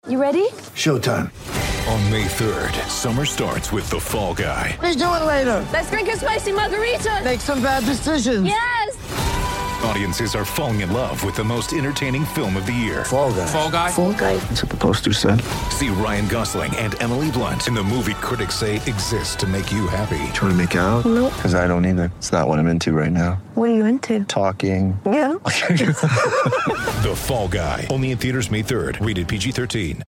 You ready? Showtime. On May 3rd, summer starts with The Fall Guy. Let's do it later. Let's drink a spicy margarita. Make some bad decisions. Yes! Audiences are falling in love with the most entertaining film of the year. Fall Guy. Fall Guy? Fall Guy. That's what the poster said. See Ryan Gosling and Emily Blunt in the movie critics say exists to make you happy. Trying to make it out? Nope. Because I don't either. It's not what I'm into right now. What are you into? Talking. Yeah. The Fall Guy. Only in theaters May 3rd. Rated PG-13.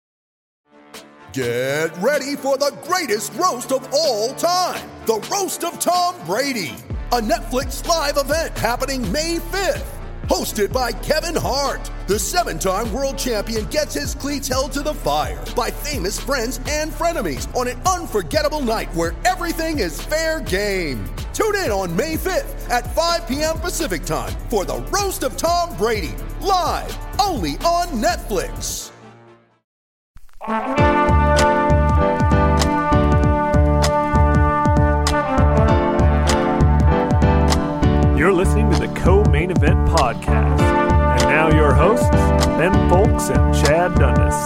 Get ready for the greatest roast of all time. The Roast of Tom Brady. A Netflix live event happening May 5th. Hosted by Kevin Hart. The 7-time world champion gets his cleats held to the fire by famous friends and frenemies on an unforgettable night where everything is fair game. Tune in on May 5th at 5 p.m. Pacific time for the Roast of Tom Brady. Live only on Netflix. You're listening to the Co-Main Event Podcast. And now your hosts, Ben Folks and Chad Dundas.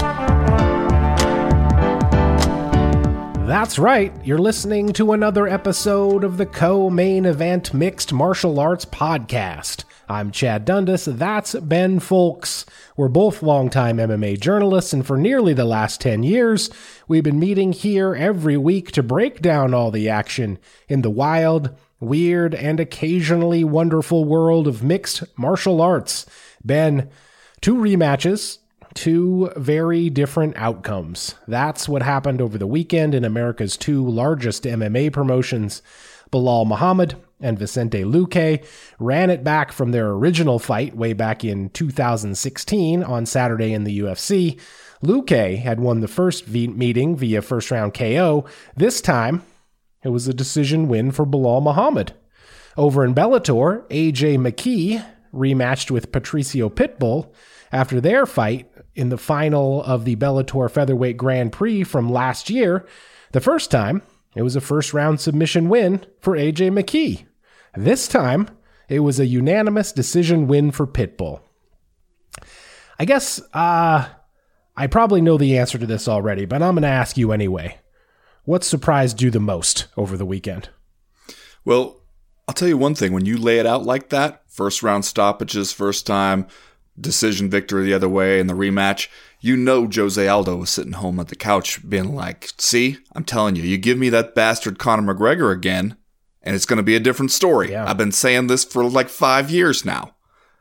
That's right. You're listening to another episode of the Co-Main Event Mixed Martial Arts Podcast. I'm Chad Dundas. That's Ben Folks. We're both longtime MMA journalists, and for nearly the last 10 years, we've been meeting here every week to break down all the action in the wild, weird, and occasionally wonderful world of mixed martial arts. Ben, 2 rematches, 2 very different outcomes. That's what happened over the weekend in America's 2 largest MMA promotions. Belal Muhammad and Vicente Luque ran it back from their original fight way back in 2016 on Saturday in the UFC. Luque had won the first meeting via first-round KO. This time, it was a decision win for Belal Muhammad. Over in Bellator, AJ McKee rematched with Patricio Pitbull after their fight in the final of the Bellator Featherweight Grand Prix from last year. The first time, it was a first-round submission win for AJ McKee. This time, it was a unanimous decision win for Pitbull. I guess I probably know the answer to this already, but I'm going to ask you anyway. What surprised you the most over the weekend? Well, I'll tell you one thing. When you lay it out like that, first round stoppages, first time, decision victory the other way in the rematch, you know Jose Aldo was sitting home at the couch being like, see, I'm telling you, you give me that bastard Conor McGregor again, and it's going to be a different story. Yeah. I've been saying this for like 5 years now.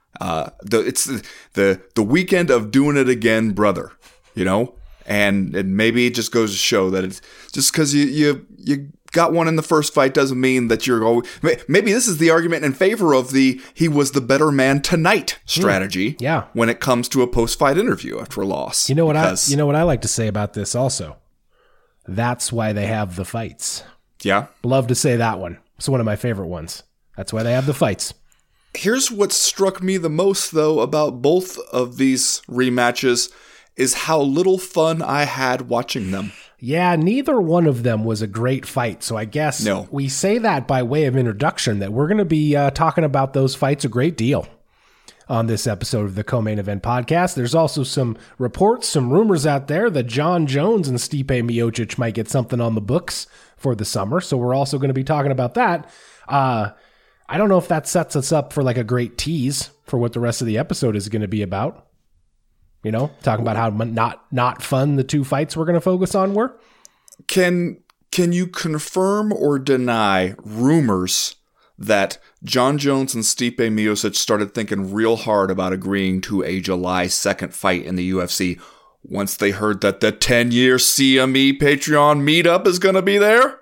It's the weekend of doing it again, brother, you know? And maybe it just goes to show that it's just because you got one in the first fight doesn't mean that you're always. Maybe this is the argument in favor of the he was the better man tonight strategy. Yeah. When it comes to a post-fight interview after a loss. You know what I like to say about this also. That's why they have the fights. Yeah. Love to say that one. It's one of my favorite ones. That's why they have the fights. Here's what struck me the most though about both of these rematches is how little fun I had watching them. Yeah, neither one of them was a great fight, so I guess we say that by way of introduction, that we're going to be talking about those fights a great deal on this episode of the Co-Main Event Podcast. There's also some reports, some rumors out there that Jon Jones and Stipe Miocic might get something on the books for the summer, so we're also going to be talking about that. I don't know if that sets us up for like a great tease for what the rest of the episode is going to be about. You know, talking about how not fun the 2 fights we're going to focus on were. Can you confirm or deny rumors that Jon Jones and Stipe Miocic started thinking real hard about agreeing to a July 2nd fight in the UFC once they heard that the 10-year CME Patreon meetup is going to be there?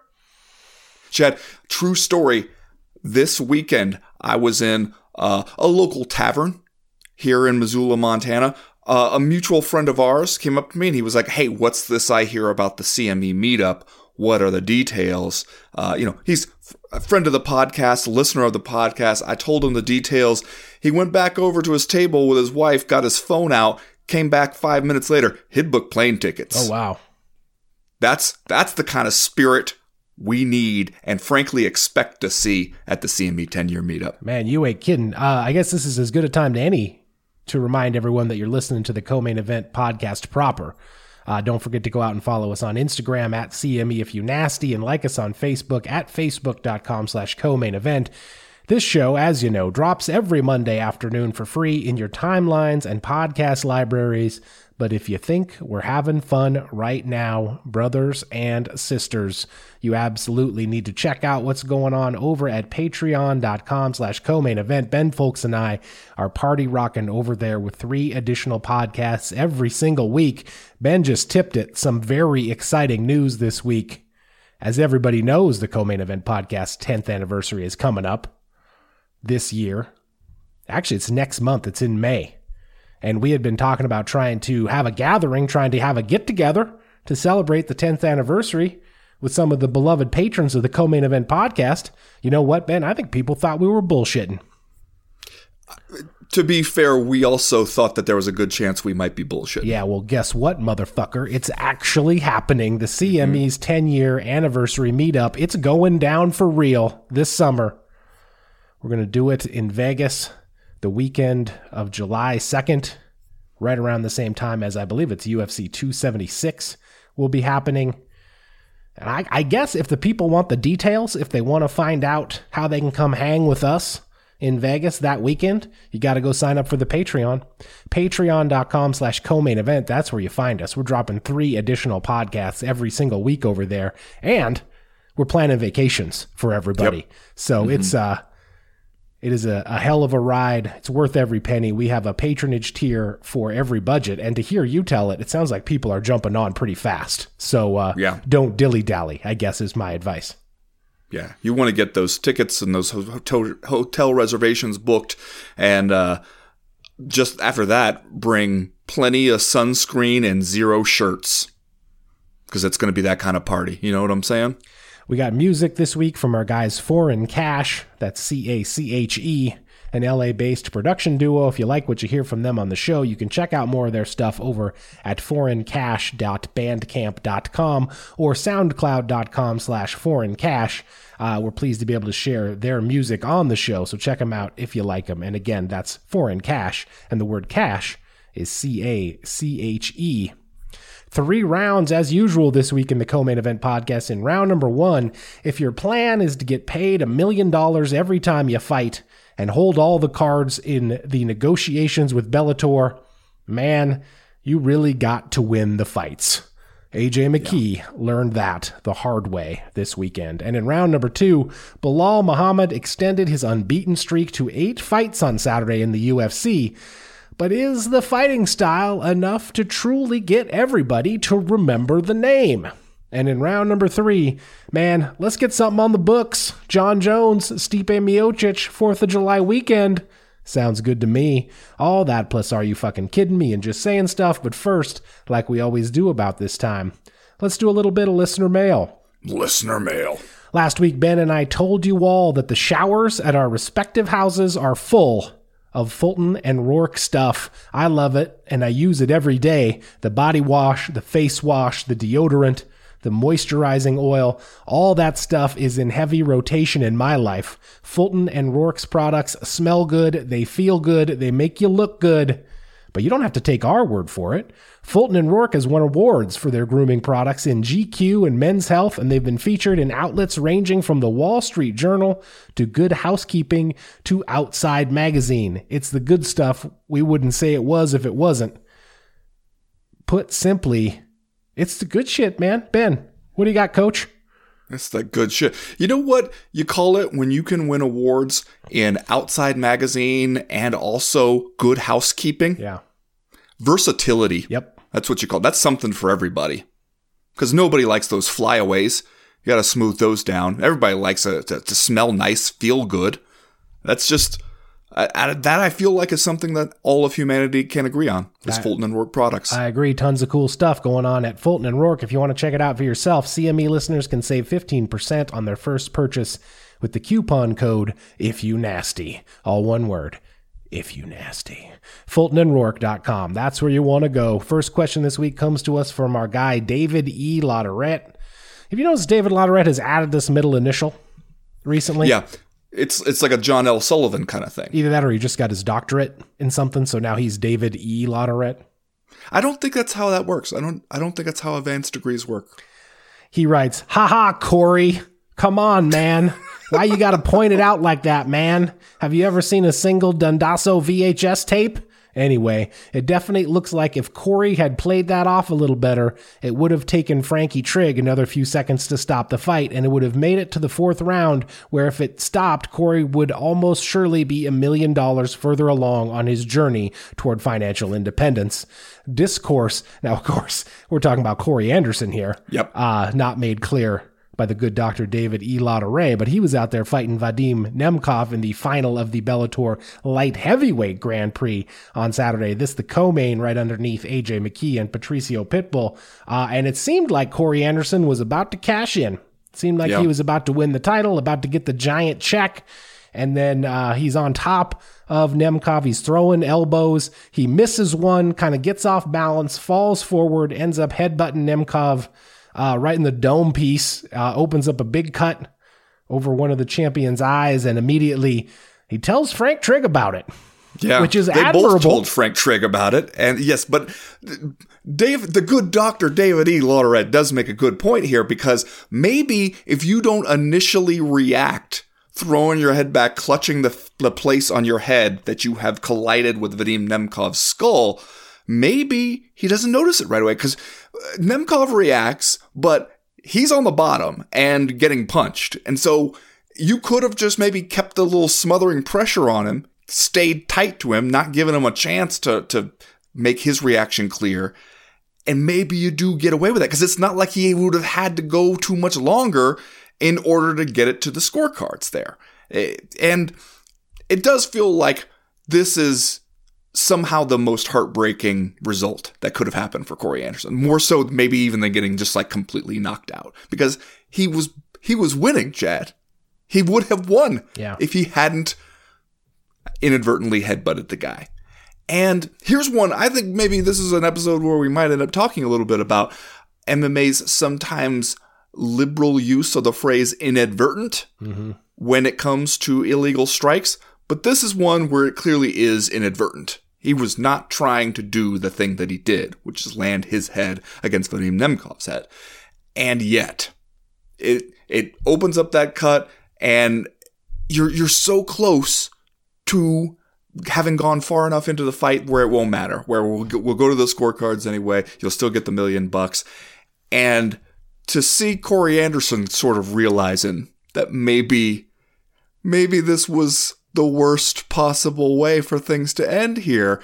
Chad, true story. This weekend, I was in a local tavern here in Missoula, Montana. A mutual friend of ours came up to me and he was like, hey, what's this I hear about the CME meetup? What are the details? He's a friend of the podcast, a listener of the podcast. I told him the details. He went back over to his table with his wife, got his phone out, came back 5 minutes later, he'd booked plane tickets. Oh, wow. That's the kind of spirit we need and frankly expect to see at the CME 10-year meetup. Man, you ain't kidding. I guess this is as good a time to any to remind everyone that you're listening to the Co-Main Event podcast proper. Don't forget to go out and follow us on Instagram at CME If You Nasty and like us on Facebook at facebook.com/co-main event. This show, as you know, drops every Monday afternoon for free in your timelines and podcast libraries. But if you think we're having fun right now, brothers and sisters, you absolutely need to check out what's going on over at patreon.com/co-main event. Ben Folks and I are party rocking over there with 3 additional podcasts every single week. Ben just tipped it. Some very exciting news this week. As everybody knows, the Co-Main Event podcast's 10th anniversary is coming up this year. Actually, it's next month. It's in May. And we had been talking about trying to have a gathering, trying to have a get-together to celebrate the 10th anniversary with some of the beloved patrons of the Co-Main Event podcast. You know what, Ben? I think people thought we were bullshitting. To be fair, we also thought that there was a good chance we might be bullshitting. Yeah, well, guess what, motherfucker? It's actually happening. The CME's 10-year anniversary meetup. It's going down for real this summer. We're going to do it in Vegas the weekend of July 2nd, right around the same time as I believe it's UFC 276 will be happening. And I guess if the people want the details, if they want to find out how they can come hang with us in Vegas that weekend, you got to go sign up for the Patreon. Patreon.com/co-main event. That's where you find us. We're dropping 3 additional podcasts every single week over there. And we're planning vacations for everybody. Yep. So it is a hell of a ride. It's worth every penny. We have a patronage tier for every budget. And to hear you tell it, it sounds like people are jumping on pretty fast. So don't dilly-dally, I guess is my advice. Yeah, you want to get those tickets and those hotel reservations booked. And just after that, bring plenty of sunscreen and 0 shirts. Because it's going to be that kind of party. You know what I'm saying? We got music this week from our guys Foreign Cash, that's CACHE, an LA-based production duo. If you like what you hear from them on the show, you can check out more of their stuff over at foreigncash.bandcamp.com or soundcloud.com/foreigncash. We're pleased to be able to share their music on the show, so check them out if you like them. And again, that's Foreign Cash, and the word cash is CACHE. 3 rounds as usual this week in the Co-Main Event podcast. In round number 1, if your plan is to get paid $1 million every time you fight and hold all the cards in the negotiations with Bellator, man, you really got to win the fights. AJ McKee learned that the hard way this weekend. And in round number 2, Belal Muhammad extended his unbeaten streak to 8 fights on Saturday in the UFC. But is the fighting style enough to truly get everybody to remember the name? And in round number 3, man, let's get something on the books. Jon Jones, Stipe Miocic, 4th of July weekend. Sounds good to me. All that plus are you fucking kidding me and just saying stuff. But first, like we always do about this time, let's do a little bit of listener mail. Listener mail. Last week, Ben and I told you all that the showers at our respective houses are full of Fulton and Rourke stuff. I love it, and I use it every day. The body wash, the face wash, the deodorant, the moisturizing oil, all that stuff is in heavy rotation in my life. Fulton and Rourke's products smell good, they feel good, they make you look good. But you don't have to take our word for it. Fulton and Rourke has won awards for their grooming products in GQ and Men's Health, and they've been featured in outlets ranging from the Wall Street Journal to Good Housekeeping to Outside Magazine. It's the good stuff. We wouldn't say it was if it wasn't. Put simply, it's the good shit, man. Ben, what do you got, coach? That's the good shit. You know what you call it when you can win awards in Outside Magazine and also Good Housekeeping? Yeah. Versatility. Yep. That's what you call it. That's something for everybody. Because nobody likes those flyaways. You got to smooth those down. Everybody likes to smell nice, feel good. That's just... that I feel like is something that all of humanity can agree on, is Fulton and Rourke products. I agree. Tons of cool stuff going on at Fulton and Rourke. If you want to check it out for yourself, CME listeners can save 15% on their first purchase with the coupon code IFYOUNASTY. All one word, IFYOUNASTY. FultonandRourke.com. That's where you want to go. First question this week comes to us from our guy, David E. Lauderette. Have you noticed David Lauderette has added this middle initial recently? Yeah. It's like a John L. Sullivan kind of thing. Either that or he just got his doctorate in something, so now he's David E. Latourette. I don't think that's how that works. I don't think that's how advanced degrees work. He writes, "Ha, Corey. Come on, man. Why you got to point it out like that, man? Have you ever seen a single Dundasso VHS tape?" Anyway, it definitely looks like if Corey had played that off a little better, it would have taken Frankie Trigg another few seconds to stop the fight, and it would have made it to the 4th round, where if it stopped, Corey would almost surely be $1 million further along on his journey toward financial independence. Discourse, now of course, we're talking about Corey Anderson here. Yep. Not made clear by the good Dr. David E. Latourette, but he was out there fighting Vadim Nemkov in the final of the Bellator Light Heavyweight Grand Prix on Saturday. This the co-main right underneath AJ McKee and Patricio Pitbull. And it seemed like Corey Anderson was about to cash in. It seemed like he was about to win the title, about to get the giant check. And then he's on top of Nemkov. He's throwing elbows. He misses one, kind of gets off balance, falls forward, ends up headbutting Nemkov right in the dome piece, opens up a big cut over one of the champion's eyes, and immediately he tells Frank Trigg about it. Yeah, which is they admirable. both told Frank Trigg about it, and yes, but the good Dr. David E. Latourette does make a good point here, because maybe if you don't initially react, throwing your head back, clutching the place on your head that you have collided with Vadim Nemkov's skull, maybe he doesn't notice it right away, because Nemkov reacts, but he's on the bottom and getting punched. And so you could have just maybe kept a little smothering pressure on him, stayed tight to him, not giving him a chance to make his reaction clear. And maybe you do get away with that, because it's not like he would have had to go too much longer in order to get it to the scorecards there. And it does feel like this is somehow the most heartbreaking result that could have happened for Corey Anderson. More so maybe even than getting just like completely knocked out, because he was winning, Chad. He would have won if he hadn't inadvertently headbutted the guy. And here's one, I think maybe this is an episode where we might end up talking a little bit about MMA's sometimes liberal use of the phrase inadvertent when it comes to illegal strikes. But this is one where it clearly is inadvertent. He was not trying to do the thing that he did, which is land his head against Vadim Nemkov's head. And yet, it opens up that cut, and you're so close to having gone far enough into the fight where it won't matter, where we'll go to the scorecards anyway. You'll still get the $1 million. And to see Corey Anderson sort of realizing that maybe this was the worst possible way for things to end here.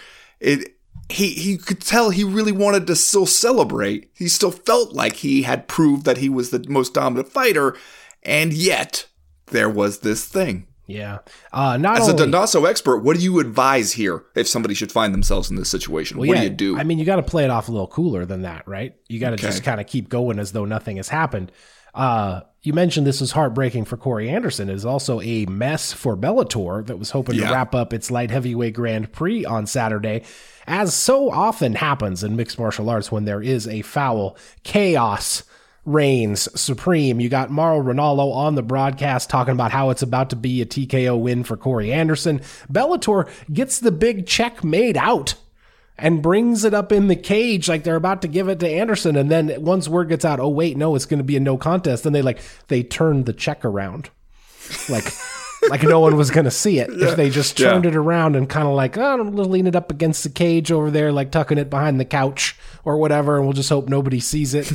He could tell he really wanted to still celebrate. He still felt like he had proved that he was the most dominant fighter, and yet there was this thing. Yeah. As a Dundasso expert, what do you advise here if somebody should find themselves in this situation? What do you do? I mean, you got to play it off a little cooler than that, right? You got to just kind of keep going as though nothing has happened. You mentioned this was heartbreaking for Corey Anderson. It is also a mess for Bellator that was hoping to wrap up its light heavyweight Grand Prix on Saturday. As so often happens in mixed martial arts when there is a foul, chaos reigns supreme. You got Mauro Ranallo on the broadcast talking about how it's about to be a TKO win for Corey Anderson. Bellator gets the big check made out and brings it up in the cage like they're about to give it to Anderson. And then once word gets out, oh, wait, no, it's going to be a no contest. Then they turn the check around. Like no one was going to see it if they just turned it around and kind of like, oh, I'm leaning it up against the cage over there, like tucking it behind the couch or whatever. And we'll just hope nobody sees it.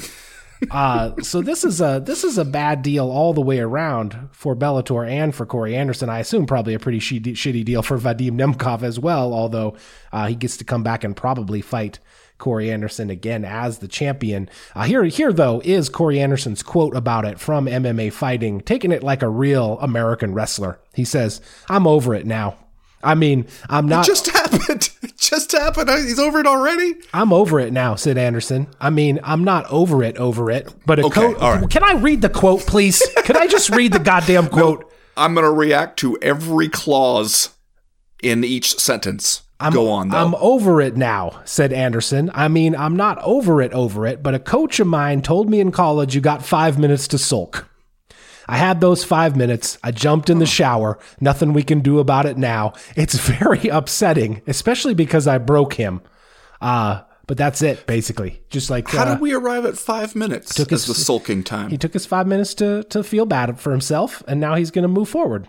So this is a bad deal all the way around for Bellator and for Corey Anderson. I assume probably a pretty shitty deal for Vadim Nemkov as well, although he gets to come back and probably fight Corey Anderson again as the champion. Here though is Corey Anderson's quote about it from MMA Fighting, taking it like a real American wrestler. He says, "I'm over it now. I mean, I'm not." It just happened. It just happened. He's over it already? "I'm over it now," said Anderson. "I mean, I'm not over it, but a okay, all right. Can I read the quote, please? Can I just read the goddamn quote?" No, I'm going to react to every clause in each sentence. Go on, though. "I'm over it now," said Anderson. "I mean, I'm not over it, but a coach of mine told me in college you got 5 minutes to sulk. I had those 5 minutes. I jumped in the shower. Nothing we can do about it now. It's very upsetting, especially because I broke him. But that's it, basically. Just like how did we arrive at 5 minutes as the sulking time? He took his 5 minutes to feel bad for himself, and now he's going to move forward.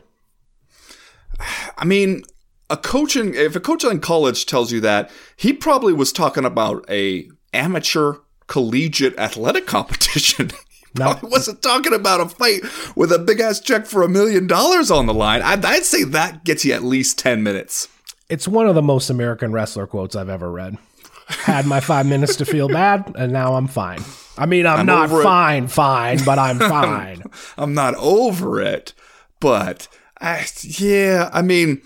I mean, if a coach in college tells you that, he probably was talking about a amateur collegiate athletic competition. He probably wasn't talking about a fight with a big-ass check for $1 million on the line. I'd say that gets you at least 10 minutes. It's one of the most American wrestler quotes I've ever read. Had my 5 minutes to feel bad, and now I'm fine. I mean, I'm not fine, but I'm fine. I'm not over it, but I mean,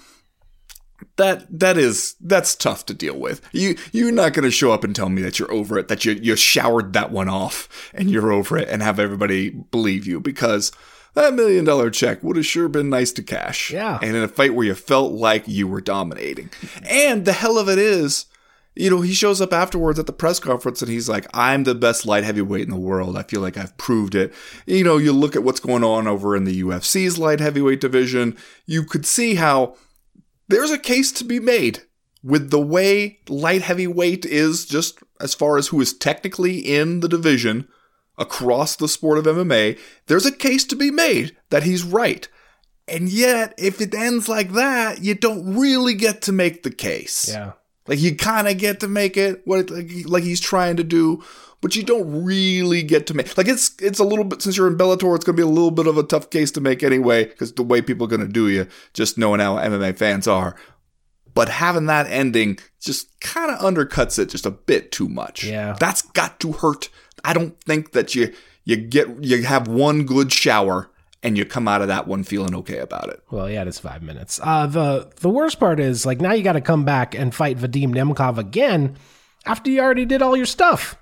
that's tough to deal with. You're not going to show up and tell me that you're over it, that you showered that one off and you're over it and have everybody believe you, because that $1 million check would have sure been nice to cash. Yeah. And in a fight where you felt like you were dominating. And the hell of it is, he shows up afterwards at the press conference and he's like, I'm the best light heavyweight in the world. I feel like I've proved it. You look at what's going on over in the UFC's light heavyweight division. You could see how there's a case to be made with the way light heavyweight is, just as far as who is technically in the division across the sport of MMA. There's a case to be made that he's right. And yet, if it ends like that, you don't really get to make the case. Yeah. Like, you kind of get to make it like he's trying to do, but you don't really get to make. Like, it's a little bit, since you're in Bellator, it's going to be a little bit of a tough case to make anyway, because the way people are going to do you, just knowing how MMA fans are. But having that ending just kind of undercuts it just a bit too much. Yeah. That's got to hurt. I don't think that you have one good shower and you come out of that one feeling okay about it. Well, yeah, it's 5 minutes. The worst part is, like, now you got to come back and fight Vadim Nemkov again after you already did all your stuff.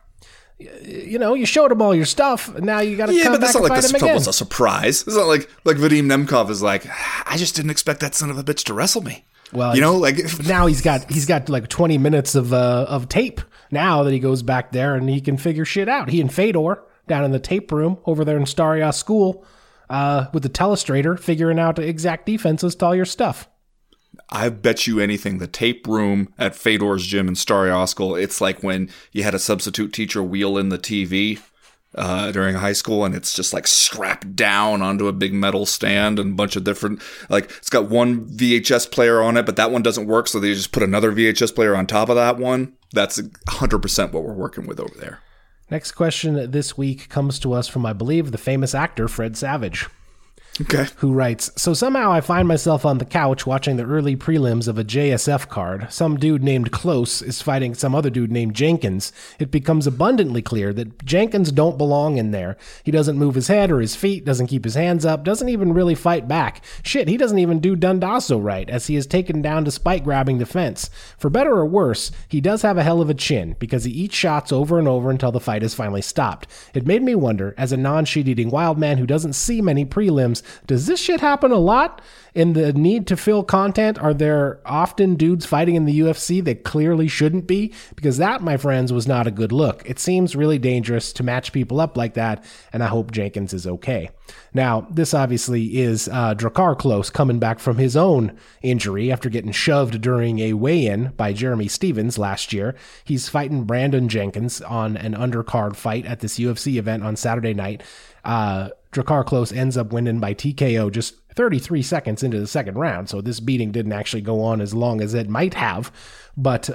You showed him all your stuff, and now you got to come back and fight him again. Yeah, but it's not like this was a surprise. It's not like Vadim Nemkov is like, I just didn't expect that son of a bitch to wrestle me. Well, now he's got like 20 minutes of tape now that he goes back there and he can figure shit out. He and Fedor down in the tape room over there in Starios School. With the telestrator, figuring out exact defenses to all your stuff. I bet you anything, the tape room at Fedor's gym in Starioskel, it's like when you had a substitute teacher wheel in the TV during high school, and it's just like strapped down onto a big metal stand and a bunch of different, like, it's got one VHS player on it, but that one doesn't work, so they just put another VHS player on top of that one. That's 100% what we're working with over there. Next question this week comes to us from, I believe, the famous actor Fred Savage. Okay. Who writes, so somehow I find myself on the couch watching the early prelims of a JSF card. Some dude named Close is fighting some other dude named Jenkins. It becomes abundantly clear that Jenkins don't belong in there. He doesn't move his head or his feet, doesn't keep his hands up, doesn't even really fight back. Shit, he doesn't even do Dundasso right, as he is taken down despite grabbing the fence. For better or worse, he does have a hell of a chin, because he eats shots over and over until the fight is finally stopped. It made me wonder, as a non-shit-eating wild man who doesn't see many prelims, does this shit happen a lot? In the need to fill content, are there often dudes fighting in the UFC that clearly shouldn't be? Because that, my friends, was not a good look. It seems really dangerous to match people up like that, and I hope Jenkins is okay. Now, this obviously is Drakkar Klose coming back from his own injury after getting shoved during a weigh-in by Jeremy Stevens last year. He's fighting Brandon Jenkins on an undercard fight at this UFC event on Saturday night. Drakkar Klose ends up winning by TKO just 33 seconds into the second round, so this beating didn't actually go on as long as it might have. But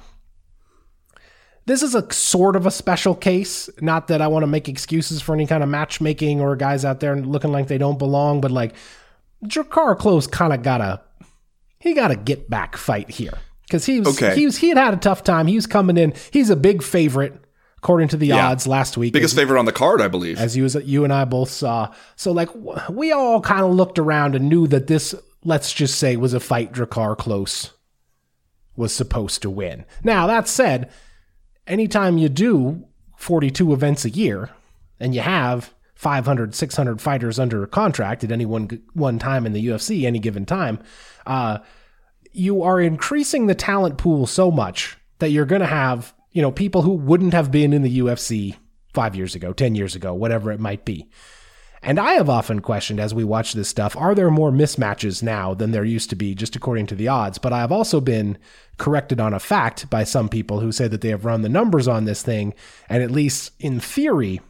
this is a sort of a special case. Not that I want to make excuses for any kind of matchmaking or guys out there looking like they don't belong, but like Drakkar Klose kind of got a get back fight here, because he had a tough time. He was coming in. He's a big favorite, according to the odds last week. Biggest favorite on the card, I believe. As you and I both saw. So, like, we all kind of looked around and knew that this, let's just say, was a fight Drakkar Klose was supposed to win. Now, that said, anytime you do 42 events a year, and you have 500, 600 fighters under contract at any one time in the UFC, any given time, you are increasing the talent pool so much that you're going to have, people who wouldn't have been in the UFC 5 years ago, 10 years ago, whatever it might be. And I have often questioned as we watch this stuff, are there more mismatches now than there used to be, just according to the odds? But I have also been corrected on a fact by some people who say that they have run the numbers on this thing, and at least in theory,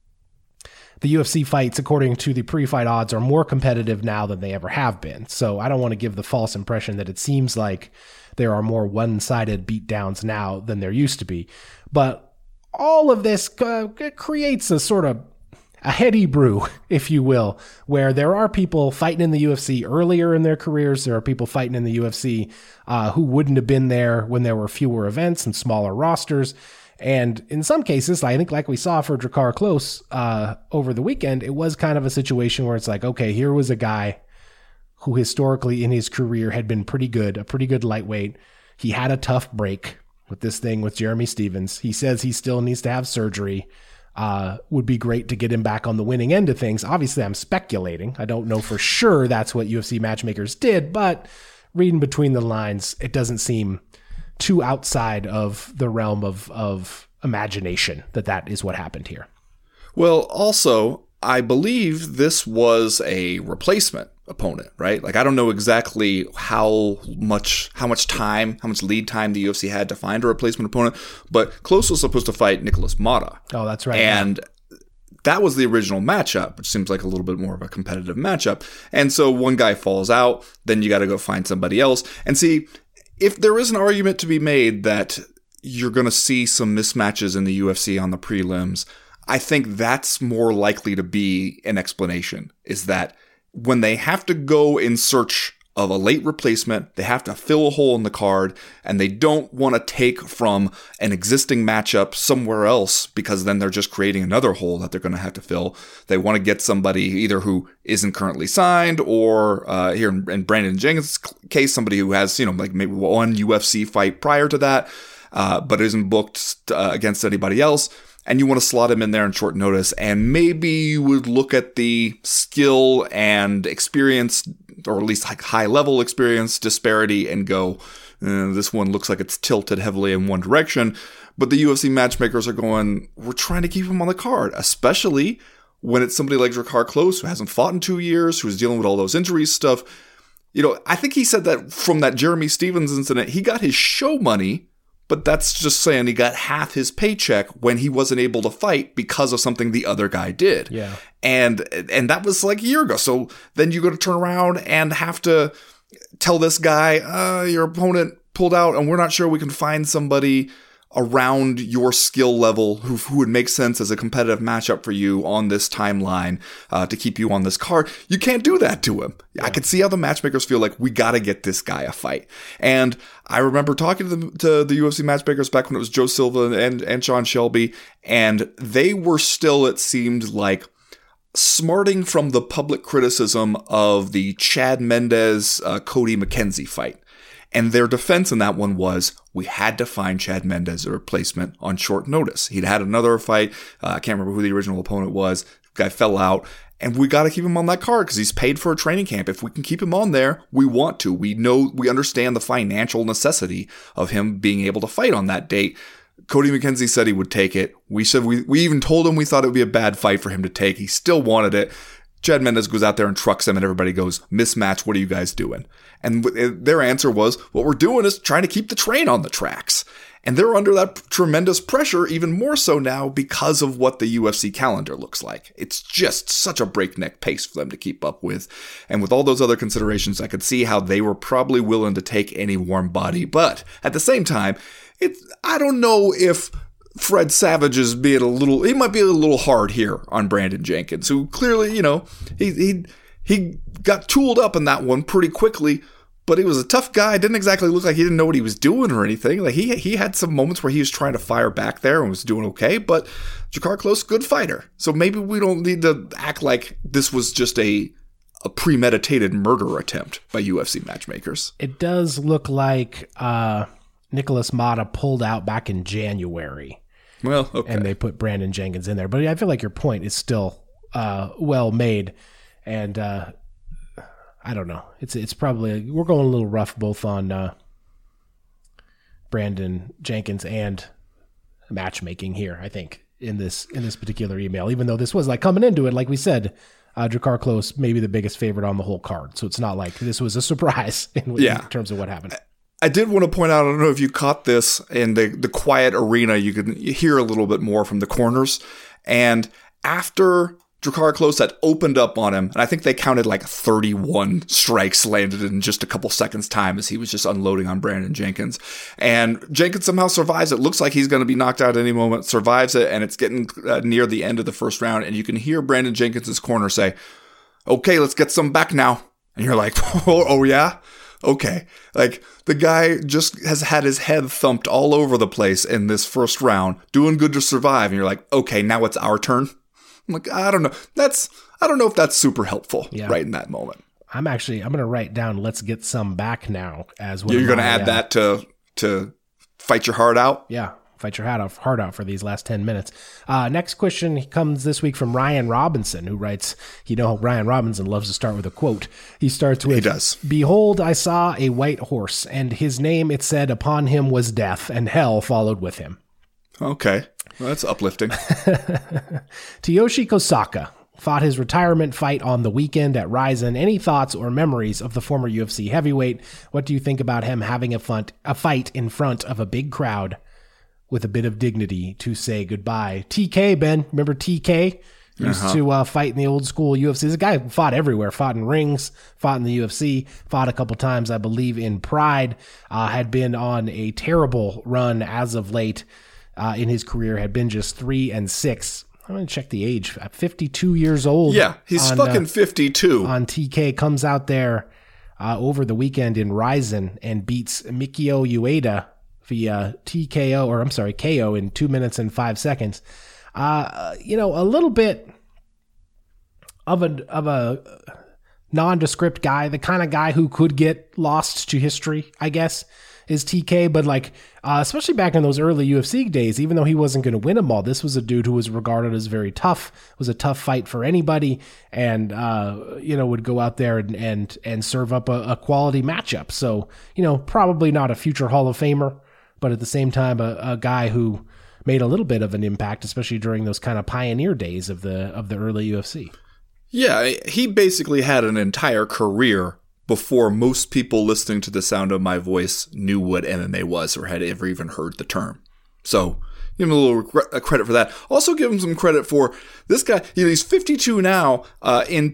the UFC fights, according to the pre-fight odds, are more competitive now than they ever have been. So I don't want to give the false impression that it seems like there are more one-sided beatdowns now than there used to be. But all of this creates a sort of a heady brew, if you will, where there are people fighting in the UFC earlier in their careers. There are people fighting in the UFC who wouldn't have been there when there were fewer events and smaller rosters. And in some cases, I think like we saw for Drakkar Klose over the weekend, it was kind of a situation where it's like, okay, here was a guy who historically in his career had been pretty good, a pretty good lightweight. He had a tough break with this thing with Jeremy Stephens. He says he still needs to have surgery. Would be great to get him back on the winning end of things. Obviously, I'm speculating. I don't know for sure that's what UFC matchmakers did, but reading between the lines, it doesn't seem too outside of the realm of imagination that is what happened here. Well, also, I believe this was a replacement opponent, right? Like, I don't know exactly how much lead time the UFC had to find a replacement opponent, but Klose was supposed to fight Nicholas Mata. Oh, that's right. And that was the original matchup, which seems like a little bit more of a competitive matchup. And so one guy falls out, then you got to go find somebody else. And see, if there is an argument to be made that you're going to see some mismatches in the UFC on the prelims, I think that's more likely to be an explanation, is that when they have to go in search of a late replacement, they have to fill a hole in the card, and they don't want to take from an existing matchup somewhere else because then they're just creating another hole that they're going to have to fill. They want to get somebody either who isn't currently signed or here in Brandon Jenkins' case, somebody who has, like maybe one UFC fight prior to that, but isn't booked against anybody else. And you want to slot him in there in short notice, and maybe you would look at the skill and experience, or at least like high-level experience disparity, and go, this one looks like it's tilted heavily in one direction. But the UFC matchmakers are going, we're trying to keep him on the card, especially when it's somebody like Drakkar Klose, who hasn't fought in 2 years, who's dealing with all those injuries stuff. I think he said that from that Jeremy Stephens incident, he got his show money, but that's just saying he got half his paycheck when he wasn't able to fight because of something the other guy did. Yeah. And that was like a year ago. So then you got to turn around and have to tell this guy, your opponent pulled out and we're not sure we can find somebody around your skill level who would make sense as a competitive matchup for you on this timeline to keep you on this card. You can't do that to him. Yeah. I could see how the matchmakers feel like, we got to get this guy a fight. And I remember talking to the UFC matchmakers back when it was Joe Silva and Sean Shelby, and they were still, it seemed like, smarting from the public criticism of the Chad Mendes Cody McKenzie fight. And their defense in that one was, we had to find Chad Mendes a replacement on short notice. He'd had another fight. I can't remember who the original opponent was. Guy fell out. And we got to keep him on that card because he's paid for a training camp. If we can keep him on there, we want to. We understand the financial necessity of him being able to fight on that date. Cody McKenzie said he would take it. We said we even told him we thought it would be a bad fight for him to take. He still wanted it. Chad Mendes goes out there and trucks him, and everybody goes, mismatch, what are you guys doing? And their answer was, what we're doing is trying to keep the train on the tracks. And they're under that tremendous pressure, even more so now because of what the UFC calendar looks like. It's just such a breakneck pace for them to keep up with. And with all those other considerations, I could see how they were probably willing to take any warm body. But at the same time, I don't know if Fred Savage is being he might be a little hard here on Brandon Jenkins, who clearly, he got tooled up in that one pretty quickly, but he was a tough guy. Didn't exactly look like he didn't know what he was doing or anything. Like he had some moments where he was trying to fire back there and was doing okay, but Drakkar Klose, good fighter. So maybe we don't need to act like this was just a premeditated murder attempt by UFC matchmakers. It does look like Nicholas Mata pulled out back in January. Well, okay. And they put Brandon Jenkins in there. But I feel like your point is still well made. And I don't know. It's probably, we're going a little rough both on Brandon Jenkins and matchmaking here, I think. in this particular email, even though this was like coming into it, like we said, Drakkar Klose maybe the biggest favorite on the whole card. So it's not like this was a surprise in terms of what happened. I did want to point out, I don't know if you caught this in the quiet arena, you could hear a little bit more from the corners. And after Drakkar Klose had opened up on him, and I think they counted like 31 strikes landed in just a couple seconds time as he was just unloading on Brandon Jenkins. And Jenkins somehow survives it. Looks like he's going to be knocked out any moment, survives it, and it's getting near the end of the first round. And you can hear Brandon Jenkins' corner say, "Okay, let's get some back now." And you're like, oh yeah? Okay. Like, the guy just has had his head thumped all over the place in this first round, doing good to survive. And you're like, okay, now it's our turn. I'm like, I don't know. I don't know if that's super helpful right in that moment. I'm going to write down, "Let's get some back now" as well. You're going to add that to fight your heart out? Yeah. Fight your heart out for these last 10 minutes. Next question comes this week from Ryan Robinson, who writes, Ryan Robinson loves to start with a quote. He starts with, he does. "Behold, I saw a white horse, and his name, it said, upon him was death, and hell followed with him." Okay. Well, that's uplifting. Tsuyoshi Kosaka fought his retirement fight on the weekend at Rizin. Any thoughts or memories of the former UFC heavyweight? What do you think about him having a fight in front of a big crowd with a bit of dignity to say goodbye? TK, Ben, remember TK? Used to fight in the old school UFC. This guy fought everywhere, fought in rings, fought in the UFC, fought a couple times, I believe, in Pride, had been on a terrible run as of late in his career, had been just 3-6. I'm going to check the age. 52 years old. Yeah, he's fucking 52. On TK, comes out there over the weekend in Rizin and beats Mikio Ueda via KO in 2 minutes and 5 seconds. A little bit of a nondescript guy, the kind of guy who could get lost to history, I guess, is TK. But especially back in those early UFC days, even though he wasn't going to win them all, this was a dude who was regarded as very tough. It was a tough fight for anybody, and would go out there and serve up a quality matchup. So probably not a future Hall of Famer, but at the same time a guy who made a little bit of an impact, especially during those kind of pioneer days of the early UFC. Yeah, he basically had an entire career before most people listening to the sound of my voice knew what MMA was or had ever even heard the term. So give him a little credit for that. Also give him some credit for this guy. He's 52 now. In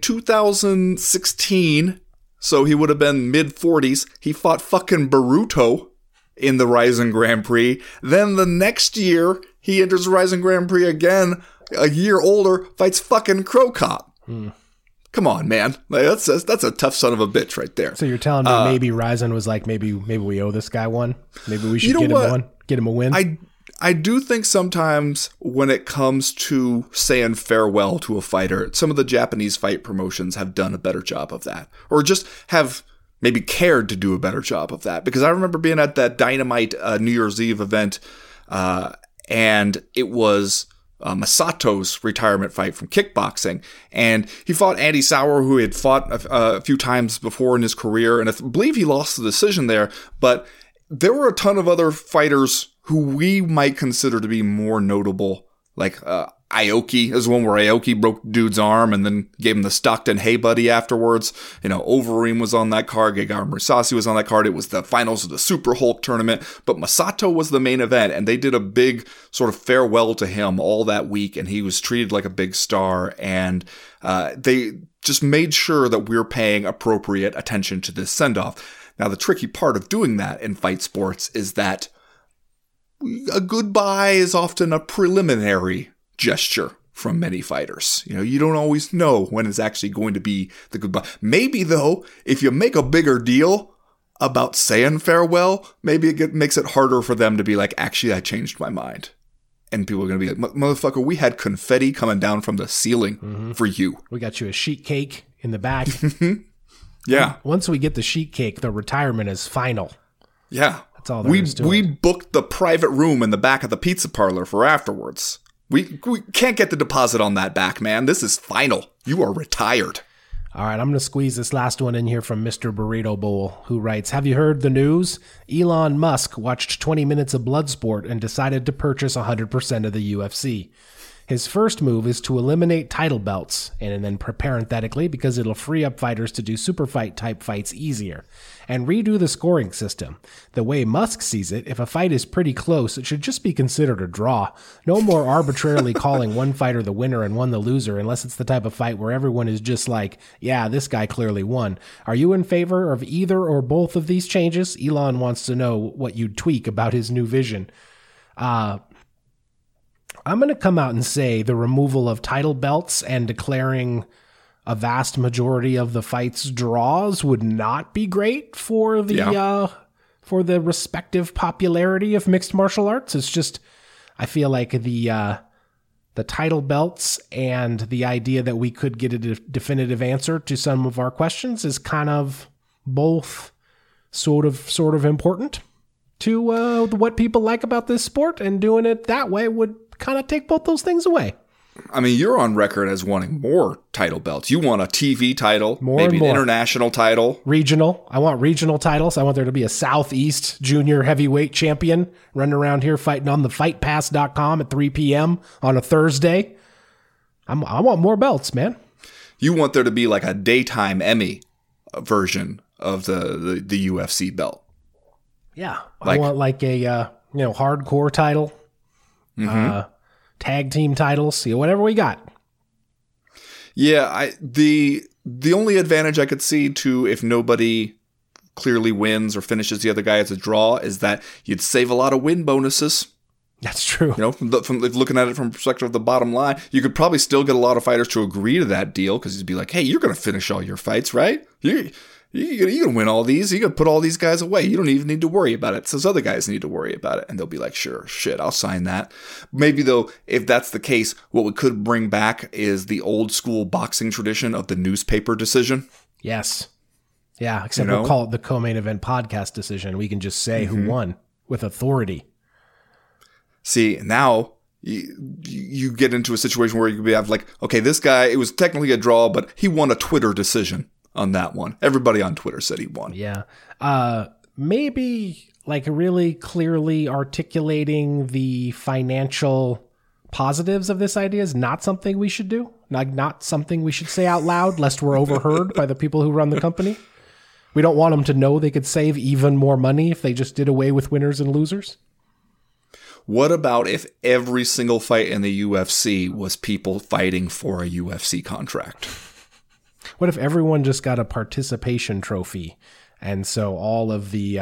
2016, so he would have been mid-40s, he fought fucking Baruto in the Rizin Grand Prix. Then the next year, he enters the Rizin Grand Prix again, a year older, fights fucking Crow Cop. Come on, man. That's a tough son of a bitch right there. So you're telling me maybe Rizin was like, maybe we owe this guy one? Maybe we should get him a win? I do think sometimes when it comes to saying farewell to a fighter, some of the Japanese fight promotions have done a better job of that. Or just have maybe cared to do a better job of that. Because I remember being at that Dynamite New Year's Eve event, and it was Masato's retirement fight from kickboxing, and he fought Andy Sauer, who he had fought a few times before in his career, and I believe he lost the decision there, but there were a ton of other fighters who we might consider to be more notable, like Aoki is one where Aoki broke dude's arm and then gave him the Stockton Hey Buddy afterwards. Overeem was on that card. Gegard Mousasi was on that card. It was the finals of the Super Hulk tournament, but Masato was the main event, and they did a big sort of farewell to him all that week, and he was treated like a big star, and they just made sure that we're paying appropriate attention to this send-off. Now, the tricky part of doing that in fight sports is that a goodbye is often a preliminary gesture from many fighters. You don't always know when it's actually going to be the goodbye. Maybe, though, if you make a bigger deal about saying farewell, maybe it makes it harder for them to be like, actually, I changed my mind. And people are going to be like, motherfucker, we had confetti coming down from the ceiling for you. We got you a sheet cake in the back. Yeah. Once we get the sheet cake, the retirement is final. Yeah. That's all there is to it. We booked the private room in the back of the pizza parlor for afterwards. We can't get the deposit on that back, man. This is final. You are retired. All right, I'm going to squeeze this last one in here from Mr. Burrito Bowl, who writes, have you heard the news? Elon Musk watched 20 minutes of Bloodsport and decided to purchase 100% of the UFC. His first move is to eliminate title belts, and then parenthetically, because it'll free up fighters to do super fight type fights easier, and redo the scoring system. The way Musk sees it, if a fight is pretty close, it should just be considered a draw. No more arbitrarily calling one fighter the winner and one the loser, unless it's the type of fight where everyone is just like, yeah, this guy clearly won. Are you in favor of either or both of these changes? Elon wants to know what you'd tweak about his new vision. I'm going to come out and say the removal of title belts and declaring a vast majority of the fights draws would not be great for the respective popularity of mixed martial arts. It's just, I feel like the title belts and the idea that we could get a definitive answer to some of our questions is kind of both sort of important to what people like about this sport, and doing it that way would kind of take both those things away. I mean, you're on record as wanting more title belts. You want a TV title, maybe an international title. Regional. I want regional titles. I want there to be a Southeast junior heavyweight champion running around here fighting on the fightpass.com at 3 p.m. on a Thursday. I want more belts, man. You want there to be like a daytime Emmy version of the UFC belt. Yeah. I want like a hardcore title. Tag team titles, whatever we got. Yeah, the only advantage I could see to if nobody clearly wins or finishes the other guy as a draw is that you'd save a lot of win bonuses. That's true. From looking at it from the perspective of the bottom line, you could probably still get a lot of fighters to agree to that deal because he'd be like, hey, you're going to finish all your fights, right? You're going to win all these. You're going to put all these guys away. You don't even need to worry about it. So those other guys need to worry about it. And they'll be like, sure, shit, I'll sign that. Maybe, though, if that's the case, what we could bring back is the old school boxing tradition of the newspaper decision. Yes. Yeah, except we'll call it the Co-Main Event Podcast decision. We can just say who won with authority. See, now you get into a situation where you could have like, okay, this guy, it was technically a draw, but he won a Twitter decision on that one. Everybody on Twitter said he won. Yeah. Maybe like really clearly articulating the financial positives of this idea is not something we should do. Not something we should say out loud, lest we're overheard by the people who run the company. We don't want them to know they could save even more money if they just did away with winners and losers. What about if every single fight in the UFC was people fighting for a UFC contract? What if everyone just got a participation trophy, and so all of the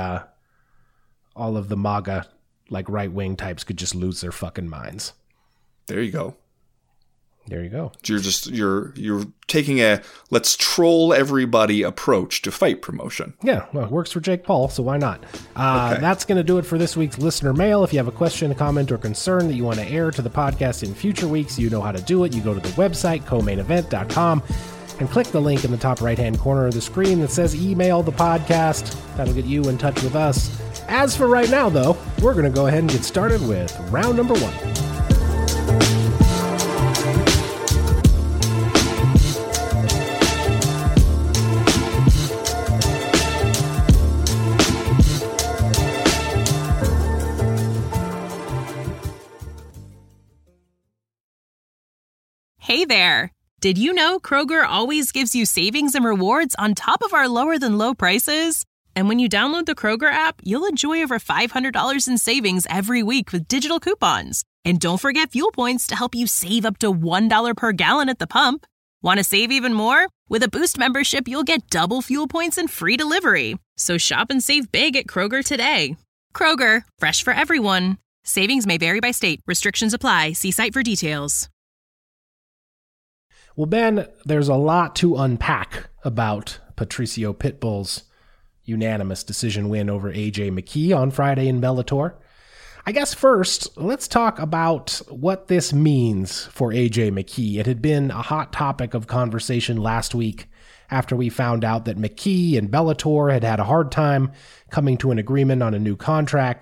MAGA like right wing types could just lose their fucking minds? There you go. There you go. You're taking a let's troll everybody approach to fight promotion. Yeah, well, it works for Jake Paul, so why not? Okay. That's going to do it for this week's listener mail. If you have a question, a comment, or concern that you want to air to the podcast in future weeks, you know how to do it. You go to the website, comainevent.com, and click the link in the top right-hand corner of the screen that says email the podcast. That'll get you in touch with us. As for right now, though, we're going to go ahead and get started with round number 1. Hey there! Did you know Kroger always gives you savings and rewards on top of our lower-than-low prices? And when you download the Kroger app, you'll enjoy over $500 in savings every week with digital coupons. And don't forget fuel points to help you save up to $1 per gallon at the pump. Want to save even more? With a Boost membership, you'll get double fuel points and free delivery. So shop and save big at Kroger today. Kroger, fresh for everyone. Savings may vary by state. Restrictions apply. See site for details. Well, Ben, there's a lot to unpack about Patricio Pitbull's unanimous decision win over AJ McKee on Friday in Bellator. I guess first, let's talk about what this means for AJ McKee. It had been a hot topic of conversation last week after we found out that McKee and Bellator had had a hard time coming to an agreement on a new contract.